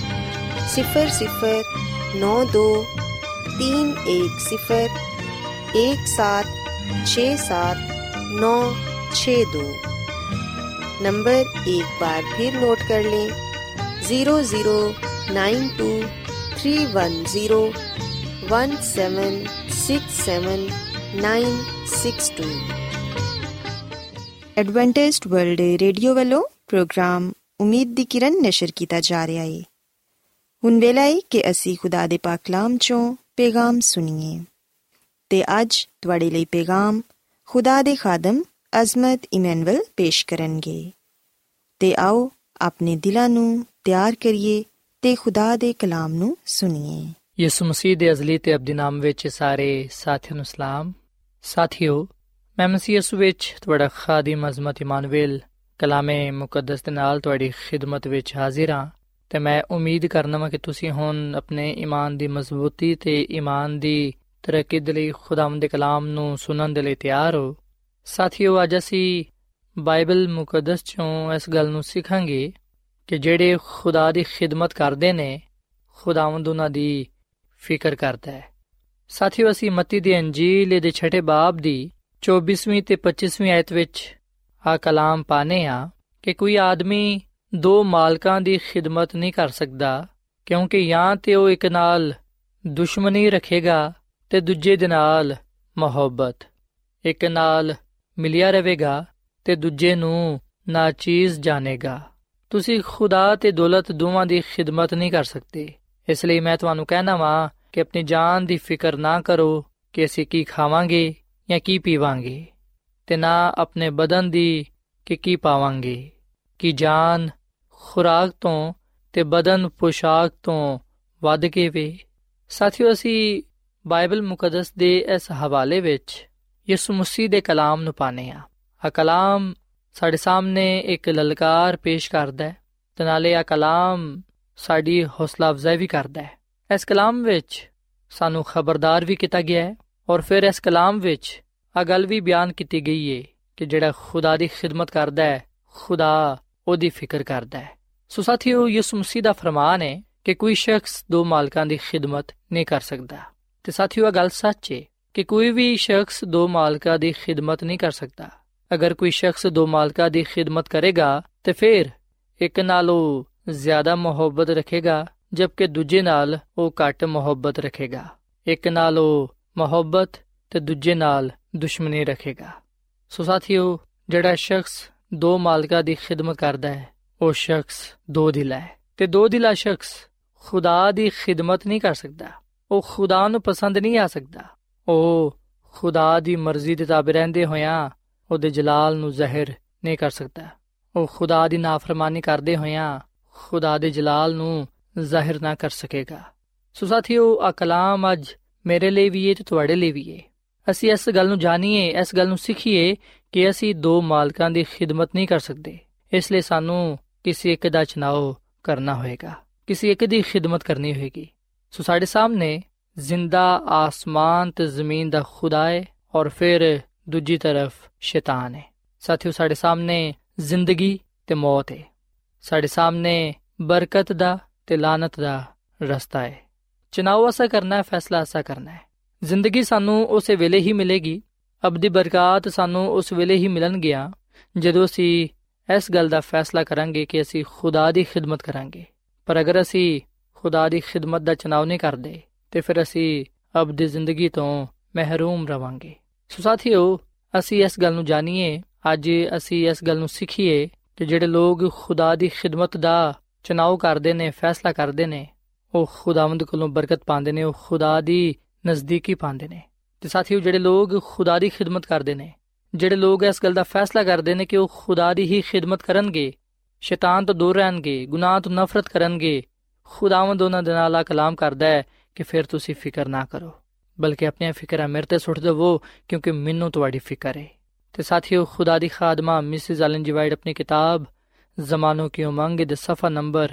003210176792। नंबर एक बार फिर नोट कर लें, 009231767962। ਐਡਵੈਂਟਿਸਟ ਵਰਲਡ ਰੇਡੀਓ ਵੱਲੋਂ ਪ੍ਰੋਗਰਾਮ ਉਮੀਦ ਦੀ ਕਿਰਨ ਨਸ਼ਰ ਕੀਤਾ ਜਾ ਰਿਹਾ ਹੈ। ਹੁਣ ਵੇਲਾ ਹੈ ਕਿ ਅਸੀਂ ਖੁਦਾ ਦੇ ਪਾਕ ਕਲਾਮ ਚੋਂ ਪੈਗਾਮ ਸੁਣੀਏ ਤੇ ਅੱਜ ਤੁਹਾਡੇ ਲਈ ਪੈਗਾਮ ਖੁਦਾ ਦੇ ਖਾਦਮ ਅਜ਼ਮਤ ਇਮੈਨੂਅਲ ਪੇਸ਼ ਕਰਨਗੇ। ਤੇ ਆਓ ਆਪਣੇ ਦਿਲਾਂ ਨੂੰ ਤਿਆਰ ਕਰੀਏ ਤੇ ਖੁਦਾ ਦੇ ਕਲਾਮ ਨੂੰ ਸੁਣੀਏ। ਯਿਸੂ ਮਸੀਹ ਦੇ ਅਜ਼ਲੀ ਤੇ ਅਬਦੀ ਨਾਮ ਵਿੱਚ ਸਾਰੇ ਸਾਥੀਆਂ ਨੂੰ ਸਲਾਮ। ਸਾਥੀਓ, ਮੈਂ ਮਸੀਹ ਯਿਸੂ ਵਿੱਚ ਤੁਹਾਡਾ ਖਾਦਮ ਅਜ਼ਮਤ ਇਮਾਨੁਅਲ ਕਲਾਮੇ ਮੁਕੱਦਸ ਦੇ ਨਾਲ ਤੁਹਾਡੀ ਖਿਦਮਤ ਵਿੱਚ ਹਾਜ਼ਰ ਹਾਂ। ਤੇ ਮੈਂ ਉਮੀਦ ਕਰਨਾ ਵਾਂ ਕਿ ਤੁਸੀਂ ਹੁਣ ਆਪਣੇ ਈਮਾਨ ਦੀ ਮਜ਼ਬੂਤੀ ਤੇ ਈਮਾਨ ਦੀ ਤਰੱਕੀ ਦੇ ਲਈ ਖੁਦਾਵੰਦ ਦੇ ਕਲਾਮ ਨੂੰ ਸੁਣਨ ਦੇ ਲਈ ਤਿਆਰ ਹੋ। ਸਾਥੀਓ, ਅੱਜ ਅਸੀਂ ਬਾਈਬਲ ਮੁਕੱਦਸ 'ਚੋਂ ਇਸ ਗੱਲ ਨੂੰ ਸਿੱਖਾਂਗੇ ਕਿ ਜਿਹੜੇ ਖੁਦਾ ਦੀ ਖਿਦਮਤ ਕਰਦੇ ਨੇ, ਖੁਦਾਵੰਦ ਉਹਨਾਂ ਦੀ ਫਿਕਰ ਕਰਦਾ ਹੈ। ਸਾਥੀਓ, ਅਸੀਂ ਮੱਤੀ ਦੀ ਅੰਜੀਲ ਦੇ 6 ਬਾਬ ਦੀ 24ਵੀਂ ਤੇ 25ਵੀਂ ਆਇਤ ਵਿੱਚ ਆ ਕਲਾਮ ਪਾਨੇ ਹਾਂ ਕਿ ਕੋਈ ਆਦਮੀ 2 ਮਾਲਕਾਂ ਦੀ ਖਿਦਮਤ ਨਹੀਂ ਕਰ ਸਕਦਾ, ਕਿਉਂਕਿ ਜਾਂ ਤੇ ਉਹ ਇੱਕ ਨਾਲ ਦੁਸ਼ਮਣੀ ਰੱਖੇਗਾ ਤੇ ਦੂਜੇ ਦੇ ਨਾਲ ਮੁਹੱਬਤ, ਇੱਕ ਨਾਲ ਮਿਲਿਆ ਰਹੇਗਾ ਤੇ ਦੂਜੇ ਨੂੰ ਨਾਚੀਜ਼ ਜਾਣੇਗਾ। ਤੁਸੀਂ ਖੁਦਾ ਤੇ ਦੌਲਤ ਦੋਵਾਂ ਦੀ ਖਿਦਮਤ ਨਹੀਂ ਕਰ ਸਕਦੇ। ਇਸ ਲਈ ਮੈਂ ਤੁਹਾਨੂੰ ਕਹਿਣਾ ਵਾਂ ਕਿ ਆਪਣੀ ਜਾਨ ਦੀ ਫਿਕਰ ਨਾ ਕਰੋ ਕਿ ਅਸੀਂ ਕੀ ਖਾਵਾਂਗੇ ਜਾਂ ਕੀ ਪੀਵਾਂਗੇ, ਤੇ ਨਾ ਆਪਣੇ ਬਦਨ ਦੀ ਕਿ ਕੀ ਪਾਵਾਂਗੇ, ਕਿ ਜਾਨ ਖੁਰਾਕ ਤੋਂ ਤੇ ਬਦਨ ਪੋਸ਼ਾਕ ਤੋਂ ਵੱਧ ਕੇ ਵੇ। ਸਾਥੀਓ, ਅਸੀਂ ਬਾਈਬਲ ਮੁਕੱਦਸ ਦੇ ਇਸ ਹਵਾਲੇ ਵਿੱਚ ਯਿਸੂ ਮਸੀਹ ਦੇ ਕਲਾਮ ਨੂੰ ਪਾਨੇ ਹਾਂ। ਆ ਕਲਾਮ ਸਾਡੇ ਸਾਹਮਣੇ ਇੱਕ ਲਲਕਾਰ ਪੇਸ਼ ਕਰਦਾ ਹੈ ਤੇ ਨਾਲੇ ਆ ਕਲਾਮ ਸਾਡੀ ਹੌਸਲਾ ਅਫਜ਼ਾਈ ਵੀ ਕਰਦਾ ਹੈ। ਇਸ ਕਲਾਮ ਵਿੱਚ ਸਾਨੂੰ ਖਬਰਦਾਰ ਵੀ ਕੀਤਾ ਗਿਆ ਹੈ ਔਰ ਫਿਰ ਇਸ ਕਲਾਮ ਵਿੱਚ ਆ ਗੱਲ ਵੀ ਬਿਆਨ ਕੀਤੀ ਗਈ ਹੈ ਕਿ ਜਿਹੜਾ ਖੁਦਾ ਦੀ ਖਿਦਮਤ ਕਰਦਾ ਹੈ, ਖੁਦਾ ਉਹਦੀ ਫਿਕਰ ਕਰਦਾ ਹੈ। ਸੋ ਸਾਥੀਓ, ਯਿਸੂ ਮਸੀਹ ਦਾ ਫਰਮਾਨ ਹੈ ਕਿ ਕੋਈ ਸ਼ਖਸ 2 ਮਾਲਕਾਂ ਦੀ ਖਿਦਮਤ ਨਹੀਂ ਕਰ ਸਕਦਾ। ਤੇ ਸਾਥੀਓ, ਇਹ ਗੱਲ ਸੱਚ ਹੈ ਕਿ ਕੋਈ ਵੀ ਸ਼ਖਸ 2 ਮਾਲਕਾਂ ਦੀ ਖਿਦਮਤ ਨਹੀਂ ਕਰ ਸਕਦਾ। ਅਗਰ ਕੋਈ ਸ਼ਖਸ 2 ਮਾਲਕਾਂ ਦੀ ਖਿਦਮਤ ਕਰੇਗਾ ਤੇ ਫਿਰ ਇੱਕ ਨਾਲ ਉਹ ਜ਼ਿਆਦਾ ਮੁਹੱਬਤ ਰੱਖੇਗਾ, ਜਦਕਿ ਦੂਜੇ ਨਾਲ ਉਹ ਘੱਟ ਮੁਹੱਬਤ ਰੱਖੇਗਾ। ਇੱਕ ਨਾਲ ਉਹ ਮੁਹੱਬਤ ਤੇ ਦੂਜੇ ਨਾਲ ਦੁਸ਼ਮਣੀ ਰੱਖੇਗਾ। ਸੋ ਸਾਥੀਓ, ਜਿਹੜਾ ਸ਼ਖਸ 2 ਮਾਲਕਾਂ ਦੀ ਖਿਦਮਤ ਕਰਦਾ ਹੈ ਉਹ ਸ਼ਖਸ 2 ਦਿਲਾ ਹੈ। ਤੇ 2 ਦਿਲਾ ਸ਼ਖਸ ਖੁਦਾ ਦੀ ਖਿਦਮਤ ਨਹੀਂ ਕਰ ਸਕਦਾ। ਉਹ ਖੁਦਾ ਨੂੰ ਪਸੰਦ ਨਹੀਂ ਆ ਸਕਦਾ। ਉਹ ਖੁਦਾ ਦੀ ਮਰਜ਼ੀ ਦੇ ਤਾਬੇ ਰਹਿੰਦੇ ਹੋਇਆਂ ਉਹਦੇ ਜਲਾਲ ਨੂੰ ਜ਼ਾਹਿਰ ਨਹੀਂ ਕਰ ਸਕਦਾ। ਉਹ ਖੁਦਾ ਦੀ ਨਾਫਰਮਾਨੀ ਕਰਦੇ ਹੋਇਆਂ ਖੁਦਾ ਦੇ ਜਲਾਲ ਨੂੰ ਜ਼ਾਹਿਰ ਨਾ ਕਰ ਸਕੇਗਾ। ਸੋ ਸਾਥੀਓ, ਆ ਕਲਾਮ ਅੱਜ ਮੇਰੇ ਲਈ ਵੀ ਹੈ ਤੇ ਤੁਹਾਡੇ ਲਈ ਵੀ ਹੈ। ਅਸੀਂ ਇਸ ਗੱਲ ਨੂੰ ਜਾਣੀਏ, ਇਸ ਗੱਲ ਨੂੰ ਸਿੱਖੀਏ ਕਿ ਅਸੀਂ 2 ਮਾਲਕਾਂ ਦੀ ਖਿਦਮਤ ਨਹੀਂ ਕਰ ਸਕਦੇ। ਇਸ ਲਈ ਸਾਨੂੰ ਕਿਸੇ ਇੱਕ ਦਾ ਚੁਣਾਵ ਕਰਨਾ ਹੋਏਗਾ, ਕਿਸੇ ਇੱਕ ਦੀ ਖਿਦਮਤ ਕਰਨੀ ਹੋਏਗੀ। ਸੋ ਸਾਡੇ ਸਾਹਮਣੇ ਜ਼ਿੰਦਾ ਆਸਮਾਨ ਤੇ ਜ਼ਮੀਨ ਦਾ ਖੁਦਾ ਹੈ ਔਰ ਫਿਰ ਦੂਜੀ ਤਰਫ ਸ਼ੈਤਾਨ ਹੈ। ਸਾਥੀਓ, ਸਾਡੇ ਸਾਹਮਣੇ ਜ਼ਿੰਦਗੀ ਤੇ ਮੌਤ ਹੈ। ਸਾਡੇ ਸਾਹਮਣੇ ਬਰਕਤ ਦਾ ਤੇ ਲਾਨਤ ਦਾ ਰਸਤਾ ਹੈ। ਚੁਣਾਵ ਅਸਾਂ ਕਰਨਾ ਹੈ, ਫੈਸਲਾ ਅਸਾਂ ਕਰਨਾ ਹੈ। ਜ਼ਿੰਦਗੀ ਸਾਨੂੰ ਉਸੇ ਵੇਲੇ ਹੀ ਮਿਲੇਗੀ, ਅਬਦੀ ਬਰਕਤ ਸਾਨੂੰ ਉਸ ਵੇਲੇ ਹੀ ਮਿਲਣਗੀਆਂ ਜਦੋਂ ਅਸੀਂ ਇਸ ਗੱਲ ਦਾ ਫੈਸਲਾ ਕਰਾਂਗੇ ਕਿ ਅਸੀਂ ਖੁਦਾ ਦੀ ਖਿਦਮਤ ਕਰਾਂਗੇ। ਪਰ ਅਗਰ ਅਸੀਂ ਖੁਦਾ ਦੀ ਖਿਦਮਤ ਦਾ ਚੁਣਾਵ ਨਹੀਂ ਕਰਦੇ ਤੇ ਫਿਰ ਅਸੀਂ ਅਬਦੀ ਜ਼ਿੰਦਗੀ ਤੋਂ ਮਹਿਰੂਮ ਰਵਾਂਗੇ। ਸੋ ਸਾਥੀਓ, ਅਸੀਂ ਇਸ ਗੱਲ ਨੂੰ ਜਾਣੀਏ, ਅੱਜ ਅਸੀਂ ਇਸ ਗੱਲ ਨੂੰ ਸਿੱਖੀਏ ਕਿ ਜਿਹੜੇ ਲੋਕ ਖੁਦਾ ਦੀ ਖਿਦਮਤ ਦਾ ਚੁਣਾਵ ਕਰਦੇ ਨੇ, ਫੈਸਲਾ ਕਰਦੇ ਨੇ, ਉਹ ਖੁਦਾਵੰਦ ਕੋਲੋਂ ਬਰਕਤ ਪਾਉਂਦੇ ਨੇ, ਉਹ ਖੁਦਾ ਦੀ ਨਜ਼ਦੀਕੀ ਪਾਉਂਦੇ ਨੇ। ਤੇ ਸਾਥੀਓ, ਜਿਹੜੇ ਲੋਕ ਖੁਦਾ ਦੀ ਖਿਦਮਤ ਕਰਦੇ ਨੇ, ਜਿਹੜੇ ਲੋਕ ਇਸ ਗੱਲ ਦਾ ਫੈਸਲਾ ਕਰਦੇ ਨੇ ਕਿ ਉਹ ਖੁਦਾ ਦੀ ਹੀ ਖਿਦਮਤ ਕਰਨਗੇ, ਸ਼ੈਤਾਨ ਤੋਂ ਦੂਰ ਰਹਿਣਗੇ, ਗੁਨਾਹ ਤੋਂ ਨਫ਼ਰਤ ਕਰਨਗੇ, ਖੁਦਾਵੰਦ ਉਹਨਾਂ ਦੇ ਨਾਲ ਆ ਕਲਾਮ ਕਰਦਾ ਹੈ ਕਿ ਫਿਰ ਤੁਸੀਂ ਫਿਕਰ ਨਾ ਕਰੋ, ਬਲਕਿ ਆਪਣੀਆਂ ਫਿਕਰਾਂ ਮੇਰੇ ਤੇ ਸੁੱਟ ਦੇਵੋ, ਕਿਉਂਕਿ ਮੈਨੂੰ ਤੁਹਾਡੀ ਫਿਕਰ ਹੈ। ਤੇ ਸਾਥੀਓ, ਖੁਦਾ ਦੀ ਖਾਦਮਾ ਮਿਸਿਸ ਐਲਨ ਜੀ ਵਾਈਟ ਆਪਣੀ ਕਿਤਾਬ ਜ਼ਮਾਨੋਂ ਕੀ ਉਮੰਗ ਦੇ ਸਫਾ ਨੰਬਰ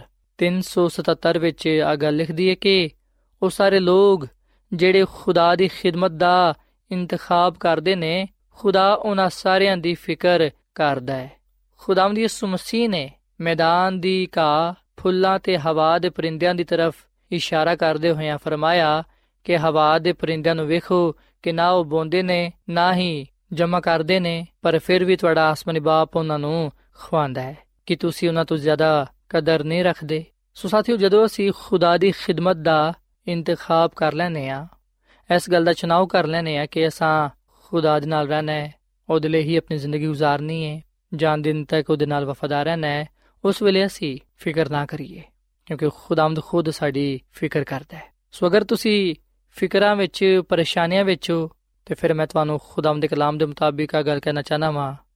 377 ਵਿੱਚ ਆ ਗੱਲ ਲਿਖਦੀ ਹੈ ਕਿ ਉਹ ਸਾਰੇ ਲੋਕ ਜਿਹੜੇ ਖੁਦਾ ਦੀ ਖਿਦਮਤ ਦਾ ਇੰਤਖਾਬ ਕਰਦੇ ਨੇ, ਖੁਦਾ ਉਹਨਾਂ ਸਾਰਿਆਂ ਦੀ ਫਿਕਰ ਕਰਦਾ ਹੈ। ਖੁਦਾਵੰਦ ਯਿਸੂ ਮਸੀਹ ਨੇ ਮੈਦਾਨ ਦੀ ਘਾਹ, ਫੁੱਲਾਂ ਤੇ ਹਵਾ ਦੇ ਪਰਿੰਦਿਆਂ ਦੀ ਤਰਫ ਇਸ਼ਾਰਾ ਕਰਦੇ ਹੋਇਆਂ ਫਰਮਾਇਆ ਕਿ ਹਵਾ ਦੇ ਪਰਿੰਦਿਆਂ ਨੂੰ ਵੇਖੋ ਕਿ ਨਾ ਉਹ ਬੋਂਦੇ ਨੇ ਨਾ ਹੀ ਜਮ੍ਹਾਂ ਕਰਦੇ ਨੇ, ਪਰ ਫਿਰ ਵੀ ਤੁਹਾਡਾ ਆਸਮਾਨੀ ਬਾਪ ਉਹਨਾਂ ਨੂੰ ਖਵਾਉਂਦਾ ਹੈ ਕਿ ਤੁਸੀਂ ਉਹਨਾਂ ਤੋਂ ਜ਼ਿਆਦਾ ਕਦਰ ਨਹੀਂ ਰੱਖਦੇ। ਸੋ ਸਾਥੀਓ, ਜਦੋਂ ਅਸੀਂ ਖੁਦਾ ਦੀ ਖਿਦਮਤ ਦਾ ਇੰਤਖਾਬ ਕਰ ਲੈਂਦੇ ਹਾਂ, ਇਸ ਗੱਲ ਦਾ ਚੁਣਾਵ ਕਰ ਲੈਂਦੇ ਹਾਂ ਕਿ ਅਸਾਂ ਖੁਦਾ ਦੇ ਨਾਲ ਰਹਿਣਾ ਹੈ, ਉਹਦੇ ਲਈ ਹੀ ਆਪਣੀ ਜ਼ਿੰਦਗੀ ਗੁਜ਼ਾਰਨੀ ਹੈ, ਜਾਨ ਦਿਨ ਤੱਕ ਉਹਦੇ ਨਾਲ ਵਫਾਦਾਰ ਰਹਿਣਾ ਹੈ, ਉਸ ਵੇਲੇ ਅਸੀਂ ਫਿਕਰ ਨਾ ਕਰੀਏ, ਕਿਉਂਕਿ ਖੁਦਾਵੰਦ ਖੁਦ ਸਾਡੀ ਫਿਕਰ ਕਰਦਾ ਹੈ। ਸੋ ਅਗਰ ਤੁਸੀਂ ਫਿਕਰਾਂ ਵਿੱਚ, ਪਰੇਸ਼ਾਨੀਆਂ ਵਿੱਚ ਹੋ, ਤੇ ਫਿਰ ਮੈਂ ਤੁਹਾਨੂੰ ਖੁਦਾਵੰਦ ਦੇ ਕਲਾਮ ਦੇ ਮੁਤਾਬਿਕ ਆ ਗੱਲ ਕਹਿਣਾ ਚਾਹੁੰਦਾ ਵਾਂ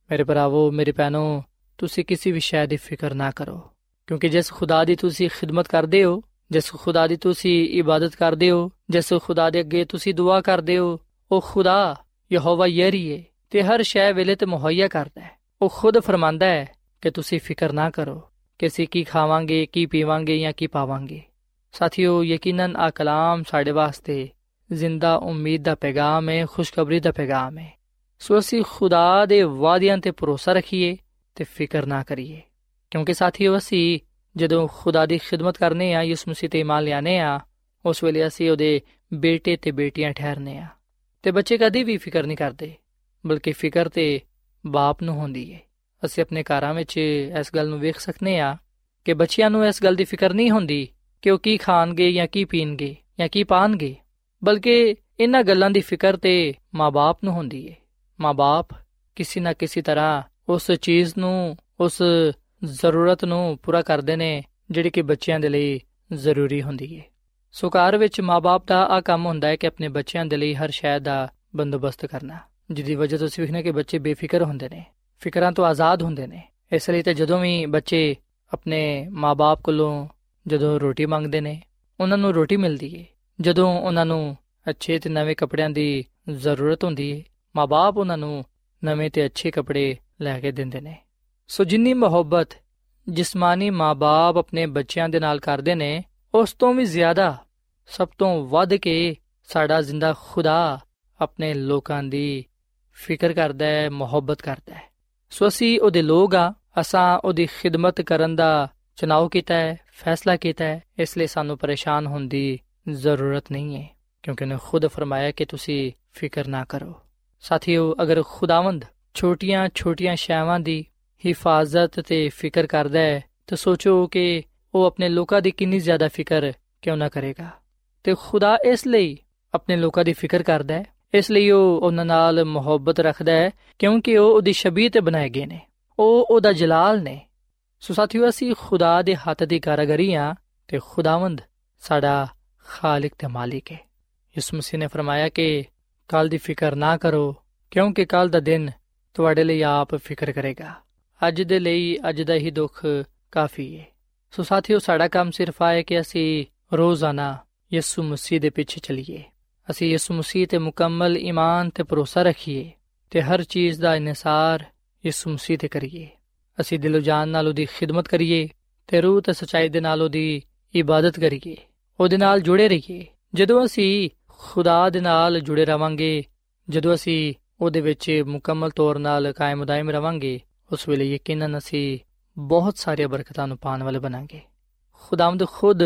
ਮੇਰੇ ਭਰਾਵੋ, ਮੇਰੀ ਭੈਣੋ, ਤੁਸੀਂ ਕਿਸੇ ਵੀ ਸ਼ੈ ਦੀ ਫਿਕਰ ਨਾ ਕਰੋ, ਕਿਉਂਕਿ ਜਿਸ ਖੁਦਾ ਦੀ ਤੁਸੀਂ ਖਿਦਮਤ ਕਰਦੇ ਹੋ, ਜਿਸ ਖੁਦਾ ਦੀ ਤੁਸੀਂ ਇਬਾਦਤ ਕਰਦੇ ਹੋ, ਜਿਸ ਖੁਦਾ ਦੇ ਅੱਗੇ ਤੁਸੀਂ ਦੁਆ ਕਰਦੇ ਹੋ, ਉਹ ਖੁਦਾ ਯਹੋਵਾ ਯਰੀ ਹੈ ਤੇ ਹਰ ਸ਼ੈ ਵੇਲੇ ਤੇ ਮੁਹੱਈਆ ਕਰਦਾ ਹੈ। ਉਹ ਖੁਦ ਫਰਮਾਂਦਾ ਹੈ ਕਿ ਤੁਸੀਂ ਫਿਕਰ ਨਾ ਕਰੋ ਕਿ ਅਸੀਂ ਕੀ ਖਾਵਾਂਗੇ, ਕੀ ਪੀਵਾਂਗੇ ਜਾਂ ਕੀ ਪਾਵਾਂਗੇ। ਸਾਥੀਓ, ਯਕੀਨਨ ਆ ਕਲਾਮ ਸਾਡੇ ਵਾਸਤੇ ਜ਼ਿੰਦਾ ਉਮੀਦ ਦਾ ਪੈਗਾਮ ਹੈ, ਖੁਸ਼ਖਬਰੀ ਦਾ ਪੈਗਾਮ ਹੈ। ਸੋ ਅਸੀਂ ਖੁਦਾ ਦੇ ਵਾਅਦਿਆਂ 'ਤੇ ਭਰੋਸਾ ਰੱਖੀਏ ਤੇ ਫਿਕਰ ਨਾ ਕਰੀਏ, ਕਿਉਂਕਿ ਸਾਥੀਓ, ਅਸੀਂ ਜਦੋਂ ਖੁਦਾ ਦੀ ਖਿਦਮਤ ਕਰਨੇ ਆ, ਯਿਸੂ ਮਸੀਹ 'ਤੇ ਈਮਾਨ ਲਿਆਨੇ ਆ, ਉਸ ਵੇਲੇ ਅਸੀਂ ਉਹਦੇ ਬੇਟੇ ਤੇ ਬੇਟੀਆਂ ਠਹਿਰਨੇ ਆ। ਤੇ ਬੱਚੇ ਕਦੀ ਵੀ ਫਿਕਰ ਨਹੀਂ ਕਰਦੇ, ਬਲਕਿ ਫਿਕਰ ਤੇ ਬਾਪ ਨੂੰ ਹੁੰਦੀ ਹੈ। ਅਸੀਂ ਆਪਣੇ ਘਰਾਂ ਵਿੱਚ ਇਸ ਗੱਲ ਨੂੰ ਵੇਖ ਸਕਦੇ ਆ ਕਿ ਬੱਚਿਆਂ ਨੂੰ ਇਸ ਗੱਲ ਦੀ ਫਿਕਰ ਨਹੀਂ ਹੁੰਦੀ ਕਿ ਉਹ ਕੀ ਖਾਣਗੇ ਜਾਂ ਕੀ ਪੀਣਗੇ ਜਾਂ ਕੀ ਪਾਣਗੇ, ਬਲਕਿ ਇਹਨਾਂ ਗੱਲਾਂ ਦੀ ਫਿਕਰ ਤੇ ਮਾਂ-ਬਾਪ ਨੂੰ ਹੁੰਦੀ ਹੈ। ਮਾਂ-ਬਾਪ ਕਿਸੇ ਨਾ ਕਿਸੇ ਤਰ੍ਹਾਂ ਉਸ ਚੀਜ਼ ਨੂੰ, ਉਸ ਜ਼ਰੂਰਤ ਨੂੰ ਪੂਰਾ ਕਰਦੇ ਨੇ ਜਿਹੜੀ ਕਿ ਬੱਚਿਆਂ ਦੇ ਲਈ ਜ਼ਰੂਰੀ ਹੁੰਦੀ ਹੈ। ਸੋ ਘਰ ਵਿੱਚ ਮਾਂ-ਬਾਪ ਦਾ ਆ ਕੰਮ ਹੁੰਦਾ ਹੈ ਕਿ ਆਪਣੇ ਬੱਚਿਆਂ ਦੇ ਲਈ ਹਰ ਸ਼ੈ ਦਾ ਬੰਦੋਬਸਤ ਕਰਨਾ, ਜਿਹਦੀ ਵਜ੍ਹਾ ਤੋਂ ਅਸੀਂ ਵੇਖਦੇ ਕਿ ਬੱਚੇ ਬੇਫਿਕਰ ਹੁੰਦੇ ਨੇ, ਫਿਕਰਾਂ ਤੋਂ ਆਜ਼ਾਦ ਹੁੰਦੇ ਨੇ। ਇਸ ਲਈ ਤਾਂ ਜਦੋਂ ਵੀ ਬੱਚੇ ਆਪਣੇ ਮਾਂ-ਬਾਪ ਕੋਲੋਂ ਜਦੋਂ ਰੋਟੀ ਮੰਗਦੇ ਨੇ, ਉਹਨਾਂ ਨੂੰ ਰੋਟੀ ਮਿਲਦੀ ਹੈ। ਜਦੋਂ ਉਹਨਾਂ ਨੂੰ ਅੱਛੇ ਤੇ ਨਵੇਂ ਕੱਪੜਿਆਂ ਦੀ ਜ਼ਰੂਰਤ ਹੁੰਦੀ ਹੈ, ਮਾਂ-ਬਾਪ ਉਹਨਾਂ ਨੂੰ ਨਵੇਂ ਤੇ ਅੱਛੇ ਕੱਪੜੇ ਲੈ ਕੇ ਦਿੰਦੇ ਨੇ। ਸੋ ਜਿੰਨੀ ਮੁਹੱਬਤ ਜਿਸਮਾਨੀ ਮਾਂ-ਬਾਪ ਆਪਣੇ ਬੱਚਿਆਂ ਦੇ ਨਾਲ ਕਰਦੇ ਨੇ, ਉਸ ਤੋਂ ਵੀ ਜ਼ਿਆਦਾ, ਸਭ ਤੋਂ ਵੱਧ ਕੇ ਸਾਡਾ ਜ਼ਿੰਦਾ ਖੁਦਾ ਆਪਣੇ ਲੋਕਾਂ ਦੀ ਫਿਕਰ ਕਰਦਾ ਹੈ, ਮੁਹੱਬਤ ਕਰਦਾ ਹੈ। ਸੋ ਅਸੀਂ ਉਹਦੇ ਲੋਕ ਆ, ਅਸਾਂ ਉਹਦੀ ਖਿਦਮਤ ਕਰਨ ਦਾ ਚੁਣਾਵ ਕੀਤਾ ਹੈ, ਫੈਸਲਾ ਕੀਤਾ ਹੈ। ਇਸ ਲਈ ਸਾਨੂੰ ਪਰੇਸ਼ਾਨ ਹੋਣ ਦੀ ਜ਼ਰੂਰਤ ਨਹੀਂ ਹੈ, ਕਿਉਂਕਿ ਉਹਨੇ ਖੁਦ ਫਰਮਾਇਆ ਕਿ ਤੁਸੀਂ ਫਿਕਰ ਨਾ ਕਰੋ। ਸਾਥੀਓ, ਅਗਰ ਖੁਦਾਵੰਦ ਛੋਟੀਆਂ-ਛੋਟੀਆਂ ਸ਼ੈਵਾਂ ਦੀ ਹਿਫਾਜ਼ਤ ਤੇ ਫਿਕਰ ਕਰਦਾ ਹੈ ਤਾਂ ਸੋਚੋ ਕਿ ਉਹ ਆਪਣੇ ਲੋਕਾਂ ਦੀ ਕਿੰਨੀ ਜ਼ਿਆਦਾ ਫਿਕਰ ਕਿਉਂ ਨਾ ਕਰੇਗਾ। ਤੇ ਖੁਦਾ ਇਸ ਲਈ ਆਪਣੇ ਲੋਕਾਂ ਦੀ ਫਿਕਰ ਕਰਦਾ ਹੈ, ਇਸ ਲਈ ਉਹ ਉਹਨਾਂ ਨਾਲ ਮੁਹੱਬਤ ਰੱਖਦਾ ਹੈ, ਕਿਉਂਕਿ ਉਹ ਉਹਦੀ ਸ਼ਬੀਹ ਤੇ ਬਣਾਏ ਗਏ ਨੇ, ਉਹ ਉਹਦਾ ਜਲਾਲ ਨੇ। ਸੋ ਸਾਥੀਓ, ਅਸੀਂ ਖੁਦਾ ਦੇ ਹੱਥ ਦੀ ਕਾਰੀਗਰੀ ਹਾਂ ਤੇ ਖੁਦਾਵੰਦ ਸਾਡਾ ਖਾਲਿਕ ਤੇ ਮਾਲਿਕ ਹੈ। ਯਿਸੂ ਮਸੀਹ ਨੇ ਫਰਮਾਇਆ ਕਿ ਕੱਲ੍ਹ ਦੀ ਫਿਕਰ ਨਾ ਕਰੋ, ਕਿਉਂਕਿ ਕੱਲ੍ਹ ਦਾ ਦਿਨ ਤੁਹਾਡੇ ਲਈ ਆਪ ਫਿਕਰ ਕਰੇਗਾ। ਅੱਜ ਦੇ ਲਈ ਅੱਜ ਦਾ ਹੀ ਦੁੱਖ ਕਾਫੀ ਹੈ। ਸੋ ਸਾਥੀਓ, ਸਾਡਾ ਕੰਮ ਸਿਰਫ ਹੈ ਕਿ ਅਸੀਂ ਰੋਜ਼ਾਨਾ ਯਿਸੂ ਮਸੀਹ ਦੇ ਪਿੱਛੇ ਚੱਲੀਏ, ਅਸੀਂ ਯਿਸੂ ਮਸੀਹ ਤੇ ਮੁਕੰਮਲ ਈਮਾਨ ਤੇ ਭਰੋਸਾ ਰੱਖੀਏ ਤੇ ਹਰ ਚੀਜ਼ ਦਾ ਇਨਸਾਰ ਯਿਸੂ ਮਸੀਹ ਤੇ ਕਰੀਏ। ਅਸੀਂ ਦਿਲੋਂ ਜਾਨ ਨਾਲ ਉਹਦੀ ਖਿਦਮਤ ਕਰੀਏ ਤੇ ਰੂਹ ਤੇ ਸੱਚਾਈ ਦੇ ਨਾਲ ਉਹਦੀ ਇਬਾਦਤ ਕਰੀਏ, ਉਹਦੇ ਨਾਲ ਜੁੜੇ ਰਹੀਏ। ਜਦੋਂ ਅਸੀਂ ਖੁਦਾ ਦੇ ਨਾਲ ਜੁੜੇ ਰਵਾਂਗੇ, ਜਦੋਂ ਅਸੀਂ ਉਹਦੇ ਵਿੱਚ ਮੁਕੰਮਲ ਤੌਰ ਨਾਲ ਕਾਇਮ ਦਾਇਮ ਰਵਾਂਗੇ, ਉਸ ਵੇਲੇ ਯਕੀਨਨ ਅਸੀਂ ਬਹੁਤ ਸਾਰੀਆਂ ਬਰਕਤਾਂ ਨੂੰ ਪਾਉਣ ਵਾਲੇ ਬਣਾਂਗੇ। ਖੁਦਾਵੰਦ ਖੁਦ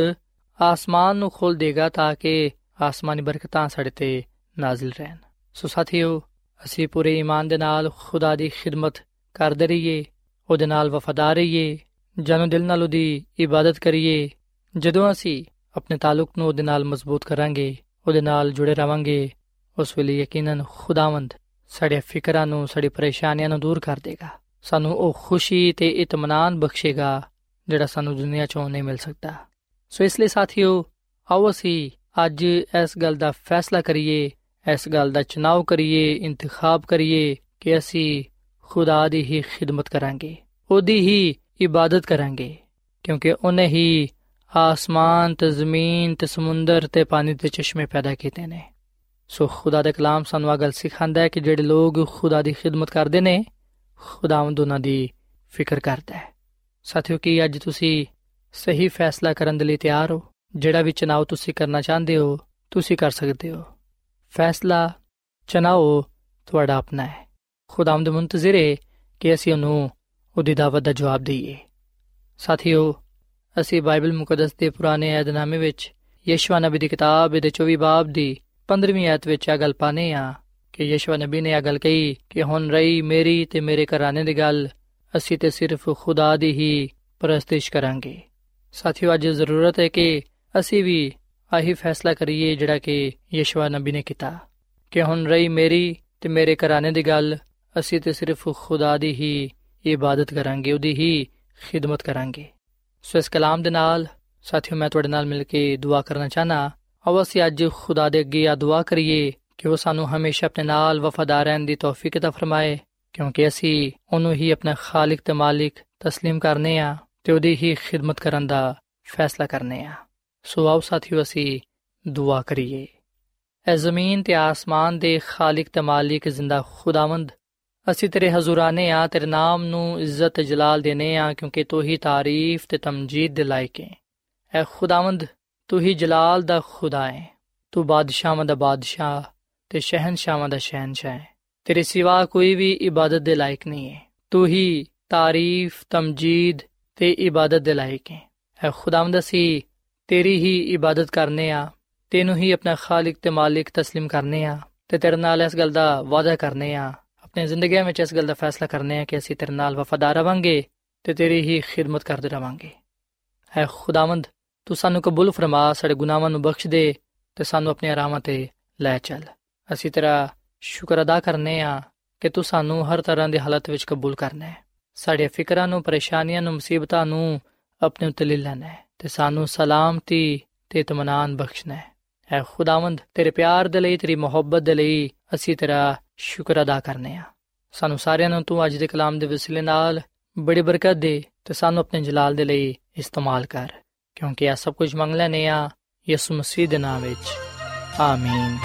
ਆਸਮਾਨ ਨੂੰ ਖੋਲ੍ਹ ਦੇਗਾ ਤਾਂ ਕਿ ਆਸਮਾਨੀ ਬਰਕਤਾਂ ਸਾਡੇ ਤੇ ਨਾਜ਼ਿਲ ਰਹਿਣ। ਸੋ ਸਾਥੀਓ, ਅਸੀਂ ਪੂਰੇ ਈਮਾਨ ਦੇ ਨਾਲ ਖੁਦਾ ਦੀ ਖਿਦਮਤ ਕਰਦੇ ਰਹੀਏ, ਉਹਦੇ ਨਾਲ ਵਫਾਦਾਰ ਰਹੀਏ, ਜਾਨੋ ਦਿਲ ਨਾਲ ਉਹਦੀ ਇਬਾਦਤ ਕਰੀਏ। ਜਦੋਂ ਅਸੀਂ ਆਪਣੇ ਤਾਲੁਕ ਨੂੰ ਉਹਦੇ ਨਾਲ ਮਜ਼ਬੂਤ ਕਰਾਂਗੇ, ਉਹਦੇ ਨਾਲ ਜੁੜੇ ਰਵਾਂਗੇ, ਉਸ ਵੇਲੇ ਯਕੀਨਨ ਖੁਦਾਵੰਦ ਸਾਡੀਆਂ ਫਿਕਰਾਂ ਨੂੰ, ਸਾਡੀ ਪਰੇਸ਼ਾਨੀਆਂ ਨੂੰ ਦੂਰ ਕਰ ਦੇਗਾ। ਸਾਨੂੰ ਉਹ ਖੁਸ਼ੀ ਤੇ ਇਤਮਾਨਾਨ ਬਖਸ਼ੇਗਾ ਜਿਹੜਾ ਸਾਨੂੰ ਦੁਨੀਆ 'ਚੋਂ ਨਹੀਂ ਮਿਲ ਸਕਦਾ। ਸੋ ਇਸ ਲਈ ਸਾਥੀਓ, ਆਓ ਅਸੀਂ ਅੱਜ ਇਸ ਗੱਲ ਦਾ ਫੈਸਲਾ ਕਰੀਏ, ਇਸ ਗੱਲ ਦਾ ਚੁਣਾਵ ਕਰੀਏ, ਇੰਤਖਾਬ ਕਰੀਏ ਕਿ ਅਸੀਂ ਖੁਦਾ ਦੀ ਹੀ ਖਿਦਮਤ ਕਰਾਂਗੇ, ਉਹਦੀ ਹੀ ਇਬਾਦਤ ਕਰਾਂਗੇ, ਕਿਉਂਕਿ ਉਹਨੇ ਹੀ ਆਸਮਾਨ ਤੇ ਜ਼ਮੀਨ ਤੇ ਸਮੁੰਦਰ ਤੇ ਪਾਣੀ ਦੇ ਚਸ਼ਮੇ ਪੈਦਾ ਕੀਤੇ ਨੇ। ਸੋ ਖੁਦਾ ਦਾ ਕਲਾਮ ਸਾਨੂੰ ਆ ਗੱਲ ਸਿਖਾਉਂਦਾ ਹੈ ਕਿ ਜਿਹੜੇ ਲੋਕ ਖੁਦਾ ਦੀ ਖਿਦਮਤ ਕਰਦੇ ਨੇ, ਖੁਦਾਵੰਦ ਉਹਨਾਂ ਦੀ ਫਿਕਰ ਕਰਦਾ ਹੈ। ਸਾਥੀਓ, ਕੀ ਅੱਜ ਤੁਸੀਂ ਸਹੀ ਫੈਸਲਾ ਕਰਨ ਦੇ ਲਈ ਤਿਆਰ ਹੋ? ਜਿਹੜਾ ਵੀ ਚੁਣਾਵ ਤੁਸੀਂ ਕਰਨਾ ਚਾਹੁੰਦੇ ਹੋ, ਤੁਸੀਂ ਕਰ ਸਕਦੇ ਹੋ। ਫੈਸਲਾ ਚੁਣਾਓ ਤੁਹਾਡਾ ਆਪਣਾ ਹੈ। ਖੁਦਾਵੰਦ ਮੁੰਤਜ਼ਰ ਹੈ ਕਿ ਅਸੀਂ ਉਹਨੂੰ ਉਹਦੀ ਦਾਵਤ ਦਾ ਜਵਾਬ ਦਈਏ। ਸਾਥੀਓ, ਅਸੀਂ ਬਾਈਬਲ ਮੁਕੱਦਸ ਦੇ ਪੁਰਾਣੇ ਅਹਿਦਨਾਮੇ ਵਿੱਚ ਯਸ਼ੂਆ ਨਬੀ ਦੀ ਕਿਤਾਬ ਦੇ 24 ਬਾਬ ਦੀ 15ਵੀਂ ਆਇਤ ਵਿੱਚ ਇਹ ਗੱਲ ਪਾਉਂਦੇ ਹਾਂ ਕਿ ਯਸ਼ੂਆ ਨਬੀ ਨੇ ਇਹ ਗੱਲ ਕਹੀ ਕਿ ਹੁਣ ਰਹੀ ਮੇਰੀ ਤੇ ਮੇਰੇ ਘਰਾਣੇ ਦੀ ਗੱਲ, ਅਸੀਂ ਤੇ ਸਿਰਫ ਖੁਦਾ ਦੀ ਹੀ ਪ੍ਰਸਤਿਸ਼ ਕਰਾਂਗੇ। ਸਾਥੀਓ, ਅੱਜ ਜ਼ਰੂਰਤ ਹੈ ਕਿ ਅਸੀਂ ਵੀ ਆਹੀ ਫੈਸਲਾ ਕਰੀਏ ਜਿਹੜਾ ਕਿ ਯਸ਼ੂਆ ਨਬੀ ਨੇ ਕੀਤਾ ਕਿ ਹੁਣ ਰਹੀ ਮੇਰੀ ਤੇ ਮੇਰੇ ਘਰਾਣੇ ਦੀ ਗੱਲ, ਅਸੀਂ ਤੇ ਸਿਰਫ ਖੁਦਾ ਦੀ ਹੀ ਇਬਾਦਤ ਕਰਾਂਗੇ, ਉਹਦੀ ਹੀ ਖਿਦਮਤ ਕਰਾਂਗੇ। ਸੋ ਇਸ ਕਲਾਮ ਦੇ ਨਾਲ ਸਾਥੀਓ, ਮੈਂ ਤੁਹਾਡੇ ਨਾਲ ਮਿਲ ਕੇ ਦੁਆ ਕਰਨਾ ਚਾਹਨਾ। ਆਓ ਅਸੀਂ ਅੱਜ ਖੁਦਾ ਦੇ ਅੱਗੇ ਆ ਦੁਆ ਕਰੀਏ ਕਿ ਉਹ ਸਾਨੂੰ ਹਮੇਸ਼ਾ ਆਪਣੇ ਨਾਲ ਵਫਾਦਾਰ ਰਹਿਣ ਦੀ ਤੌਫੀਕ ਅਤਾ ਫਰਮਾਏ ਕਿਉਂਕਿ ਅਸੀਂ ਉਹਨੂੰ ਹੀ ਆਪਣਾ ਖਾਲਿਕ ਤੇ ਮਾਲਿਕ ਤਸਲੀਮ ਕਰਨੇ ਆ ਤੇ ਉਹਦੀ ਹੀ ਖਿਦਮਤ ਕਰਨ ਦਾ ਫੈਸਲਾ ਕਰਨੇ ਆ। ਸੋ ਆਓ ਸਾਥੀਓ, ਅਸੀਂ ਦੁਆ ਕਰੀਏ। ਐ ਜ਼ਮੀਨ ਤੇ ਆਸਮਾਨ ਦੇ ਖਾਲਿਕ ਤੇ ਮਾਲਿਕ ਜ਼ਿੰਦਾ ਖੁਦਾਵੰਦ, ਅਸੀਂ ਤੇਰੇ ਹਜ਼ੂਰਾਨੇ ਆ, ਤੇਰੇ ਨਾਮ ਨੂੰ ਇੱਜ਼ਤ ਤੇ ਜਲਾਲ ਦੇਨੇ ਆ, ਕਿਉਂਕਿ ਤੂੰ ਹੀ ਤਾਰੀਫ ਤੇ ਤਮਜੀਦ ਦੇ ਲਾਇਕ ਹੈ। ਐ ਖੁਦਾਵੰਦ, ਤੂੰ ਹੀ ਜਲਾਲ ਦਾ ਖੁਦਾ ਹੈ। ਤੂੰ ਬਾਦਸ਼ਾਹਾਂ ਦਾ ਬਾਦਸ਼ਾਹ ਤੇ ਸ਼ਹਿਨਸ਼ਾਹਾਂ ਦਾ ਸ਼ਹਿਨਸ਼ਾਹ ਹੈ। ਤੇਰੇ ਸਿਵਾ ਕੋਈ ਵੀ ਇਬਾਦਤ ਦੇ ਲਾਇਕ ਨਹੀਂ ਹੈ। ਤੂੰ ਹੀ ਤਾਰੀਫ, ਤਮਜੀਦ ਤੇ ਇਬਾਦਤ ਦੇ ਲਾਇਕ ਹੈ। ਐ ਖੁਦਾਵੰਦ, ਅਸੀਂ ਤੇਰੀ ਹੀ ਇਬਾਦਤ ਕਰਨੇ ਆ, ਤੈਨੂੰ ਹੀ ਆਪਣਾ ਖਾਲਿਕ ਤੇ ਮਾਲਿਕ ਤਸਲੀਮ ਕਰਨੇ ਆ ਤੇ ਤੇਰੇ ਨਾਲ ਇਸ ਗੱਲ ਦਾ ਵਾਅਦਾ ਕਰਨੇ ਆ, ਆਪਣੀ ਜ਼ਿੰਦਗੀ ਵਿੱਚ ਇਸ ਗੱਲ ਦਾ ਫੈਸਲਾ ਕਰਨੇ ਆ ਕਿ ਅਸੀਂ ਤੇਰੇ ਨਾਲ ਵਫਾਦਾਰ ਰਵਾਂਗੇ ਤੇ ਤੇਰੀ ਹੀ ਖਿਦਮਤ ਕਰਦੇ ਰਵਾਂਗੇ। ਐ ਖੁਦਾਵੰਦ, ਤੂੰ ਸਾਨੂੰ ਕਬੂਲ ਫਰਮਾ, ਸਾਡੇ ਗੁਨਾਹਾਂ ਨੂੰ ਬਖਸ਼ ਦੇ ਤੇ ਸਾਨੂੰ ਆਪਣੇ ਰਾਹਾਂ ਤੇ ਲੈ ਚੱਲ। ਅਸੀਂ ਤੇਰਾ ਸ਼ੁਕਰ ਅਦਾ ਕਰਨੇ ਆ ਕਿ ਤੂੰ ਸਾਨੂੰ ਹਰ ਤਰ੍ਹਾਂ ਦੀ ਹਾਲਤ ਵਿੱਚ ਕਬੂਲ ਕਰਨਾ ਹੈ। ਸਾਡੇ ਫਿਕਰਾਂ ਨੂੰ, ਪਰੇਸ਼ਾਨੀਆਂ ਨੂੰ, ਮੁਸੀਬਤਾਂ ਨੂੰ ਆਪਣੇ ਉੱਤੇ ਲੈ ਲੈਣਾ ਹੈ ਤੇ ਸਾਨੂੰ ਸਲਾਮਤੀ ਤੇ ਇਤਮਾਨਾਨ ਬਖਸ਼ਣਾ ਹੈ। ਐ ਖੁਦਾਵੰਦ, ਤੇਰੇ ਪਿਆਰ ਦੇ ਲਈ, ਤੇਰੀ ਮੁਹੱਬਤ ਦੇ ਲਈ ਅਸੀਂ ਤੇਰਾ ਸ਼ੁਕਰ ਅਦਾ ਕਰਨੇ ਆ। ਸਾਨੂੰ ਸਾਰਿਆਂ ਨੂੰ ਤੂੰ ਅੱਜ ਦੇ ਕਲਾਮ ਦੇ ਵਸੀਲੇ ਨਾਲ ਬੜੀ ਬਰਕਤ ਦੇ ਤੇ ਸਾਨੂੰ ਆਪਣੇ ਜਲਾਲ ਦੇ ਲਈ ਇਸਤੇਮਾਲ ਕਰ, ਕਿਉਂਕਿ ਇਹ ਸਭ ਕੁਝ ਮੰਗ ਲੈਨੇ ਆ ਯਿਸੂ ਮਸੀਹ ਦੇ ਨਾਮ ਵਿੱਚ, ਆਮੀਨ।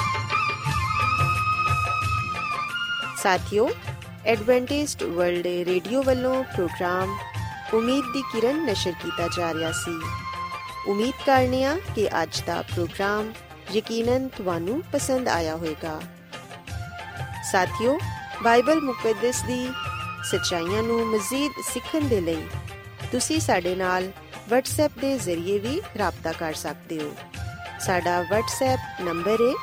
ਸਾਥੀਓ, ਐਡਵੈਂਟਿਸਟ ਵਰਲਡ ਰੇਡੀਓ ਵੱਲੋਂ ਪ੍ਰੋਗਰਾਮ ਉਮੀਦ ਦੀ ਕਿਰਨ ਨਸ਼ਰ ਕੀਤਾ ਜਾ ਰਿਹਾ ਸੀ। ਉਮੀਦ ਕਰਨੇ ਆ ਕਿ ਅੱਜ ਦਾ ਪ੍ਰੋਗਰਾਮ ਯਕੀਨਨ ਤੁਹਾਨੂੰ ਪਸੰਦ ਆਇਆ ਹੋਵੇਗਾ। ਸਾਥੀਓ, ਬਾਈਬਲ ਮੁਕੱਦਸ ਦੀ ਸੱਚਾਈਆਂ ਨੂੰ ਮਜ਼ੀਦ ਸਿੱਖਣ ਦੇ ਲਈ ਤੁਸੀਂ ਸਾਡੇ ਨਾਲ WhatsApp ਦੇ ਜ਼ਰੀਏ ਵੀ ਰਾਬਤਾ ਕਰ ਸਕਦੇ ਹੋ। ਸਾਡਾ WhatsApp ਨੰਬਰ ਹੈ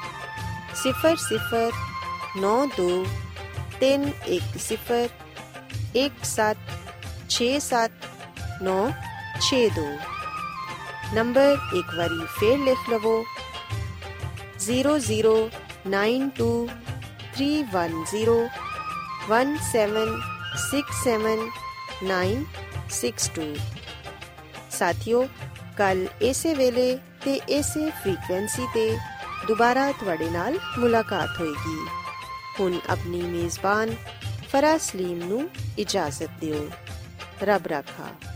00903170176792। ਨੰਬਰ ਇੱਕ ਵਾਰੀ ਫੇਰ ਲਿਖ ਲਵੋ 00923170176792। ਸਾਥੀਓ, ਕੱਲ ਇਸੇ ਵੇਲੇ ਤੇ ਇਸੇ ਫ੍ਰੀਕਵੈਂਸੀ ਤੇ ਦੁਬਾਰਾ ਤੁਹਾਡੇ ਨਾਲ ਮੁਲਾਕਾਤ ਹੋਏਗੀ। ਹੁਣ ਆਪਣੀ ਮੇਜ਼ਬਾਨ ਫਰਾਜ਼ ਸਲੀਮ ਨੂੰ ਇਜਾਜ਼ਤ ਦਿਓ। ਰੱਬ ਰਾਖਾ।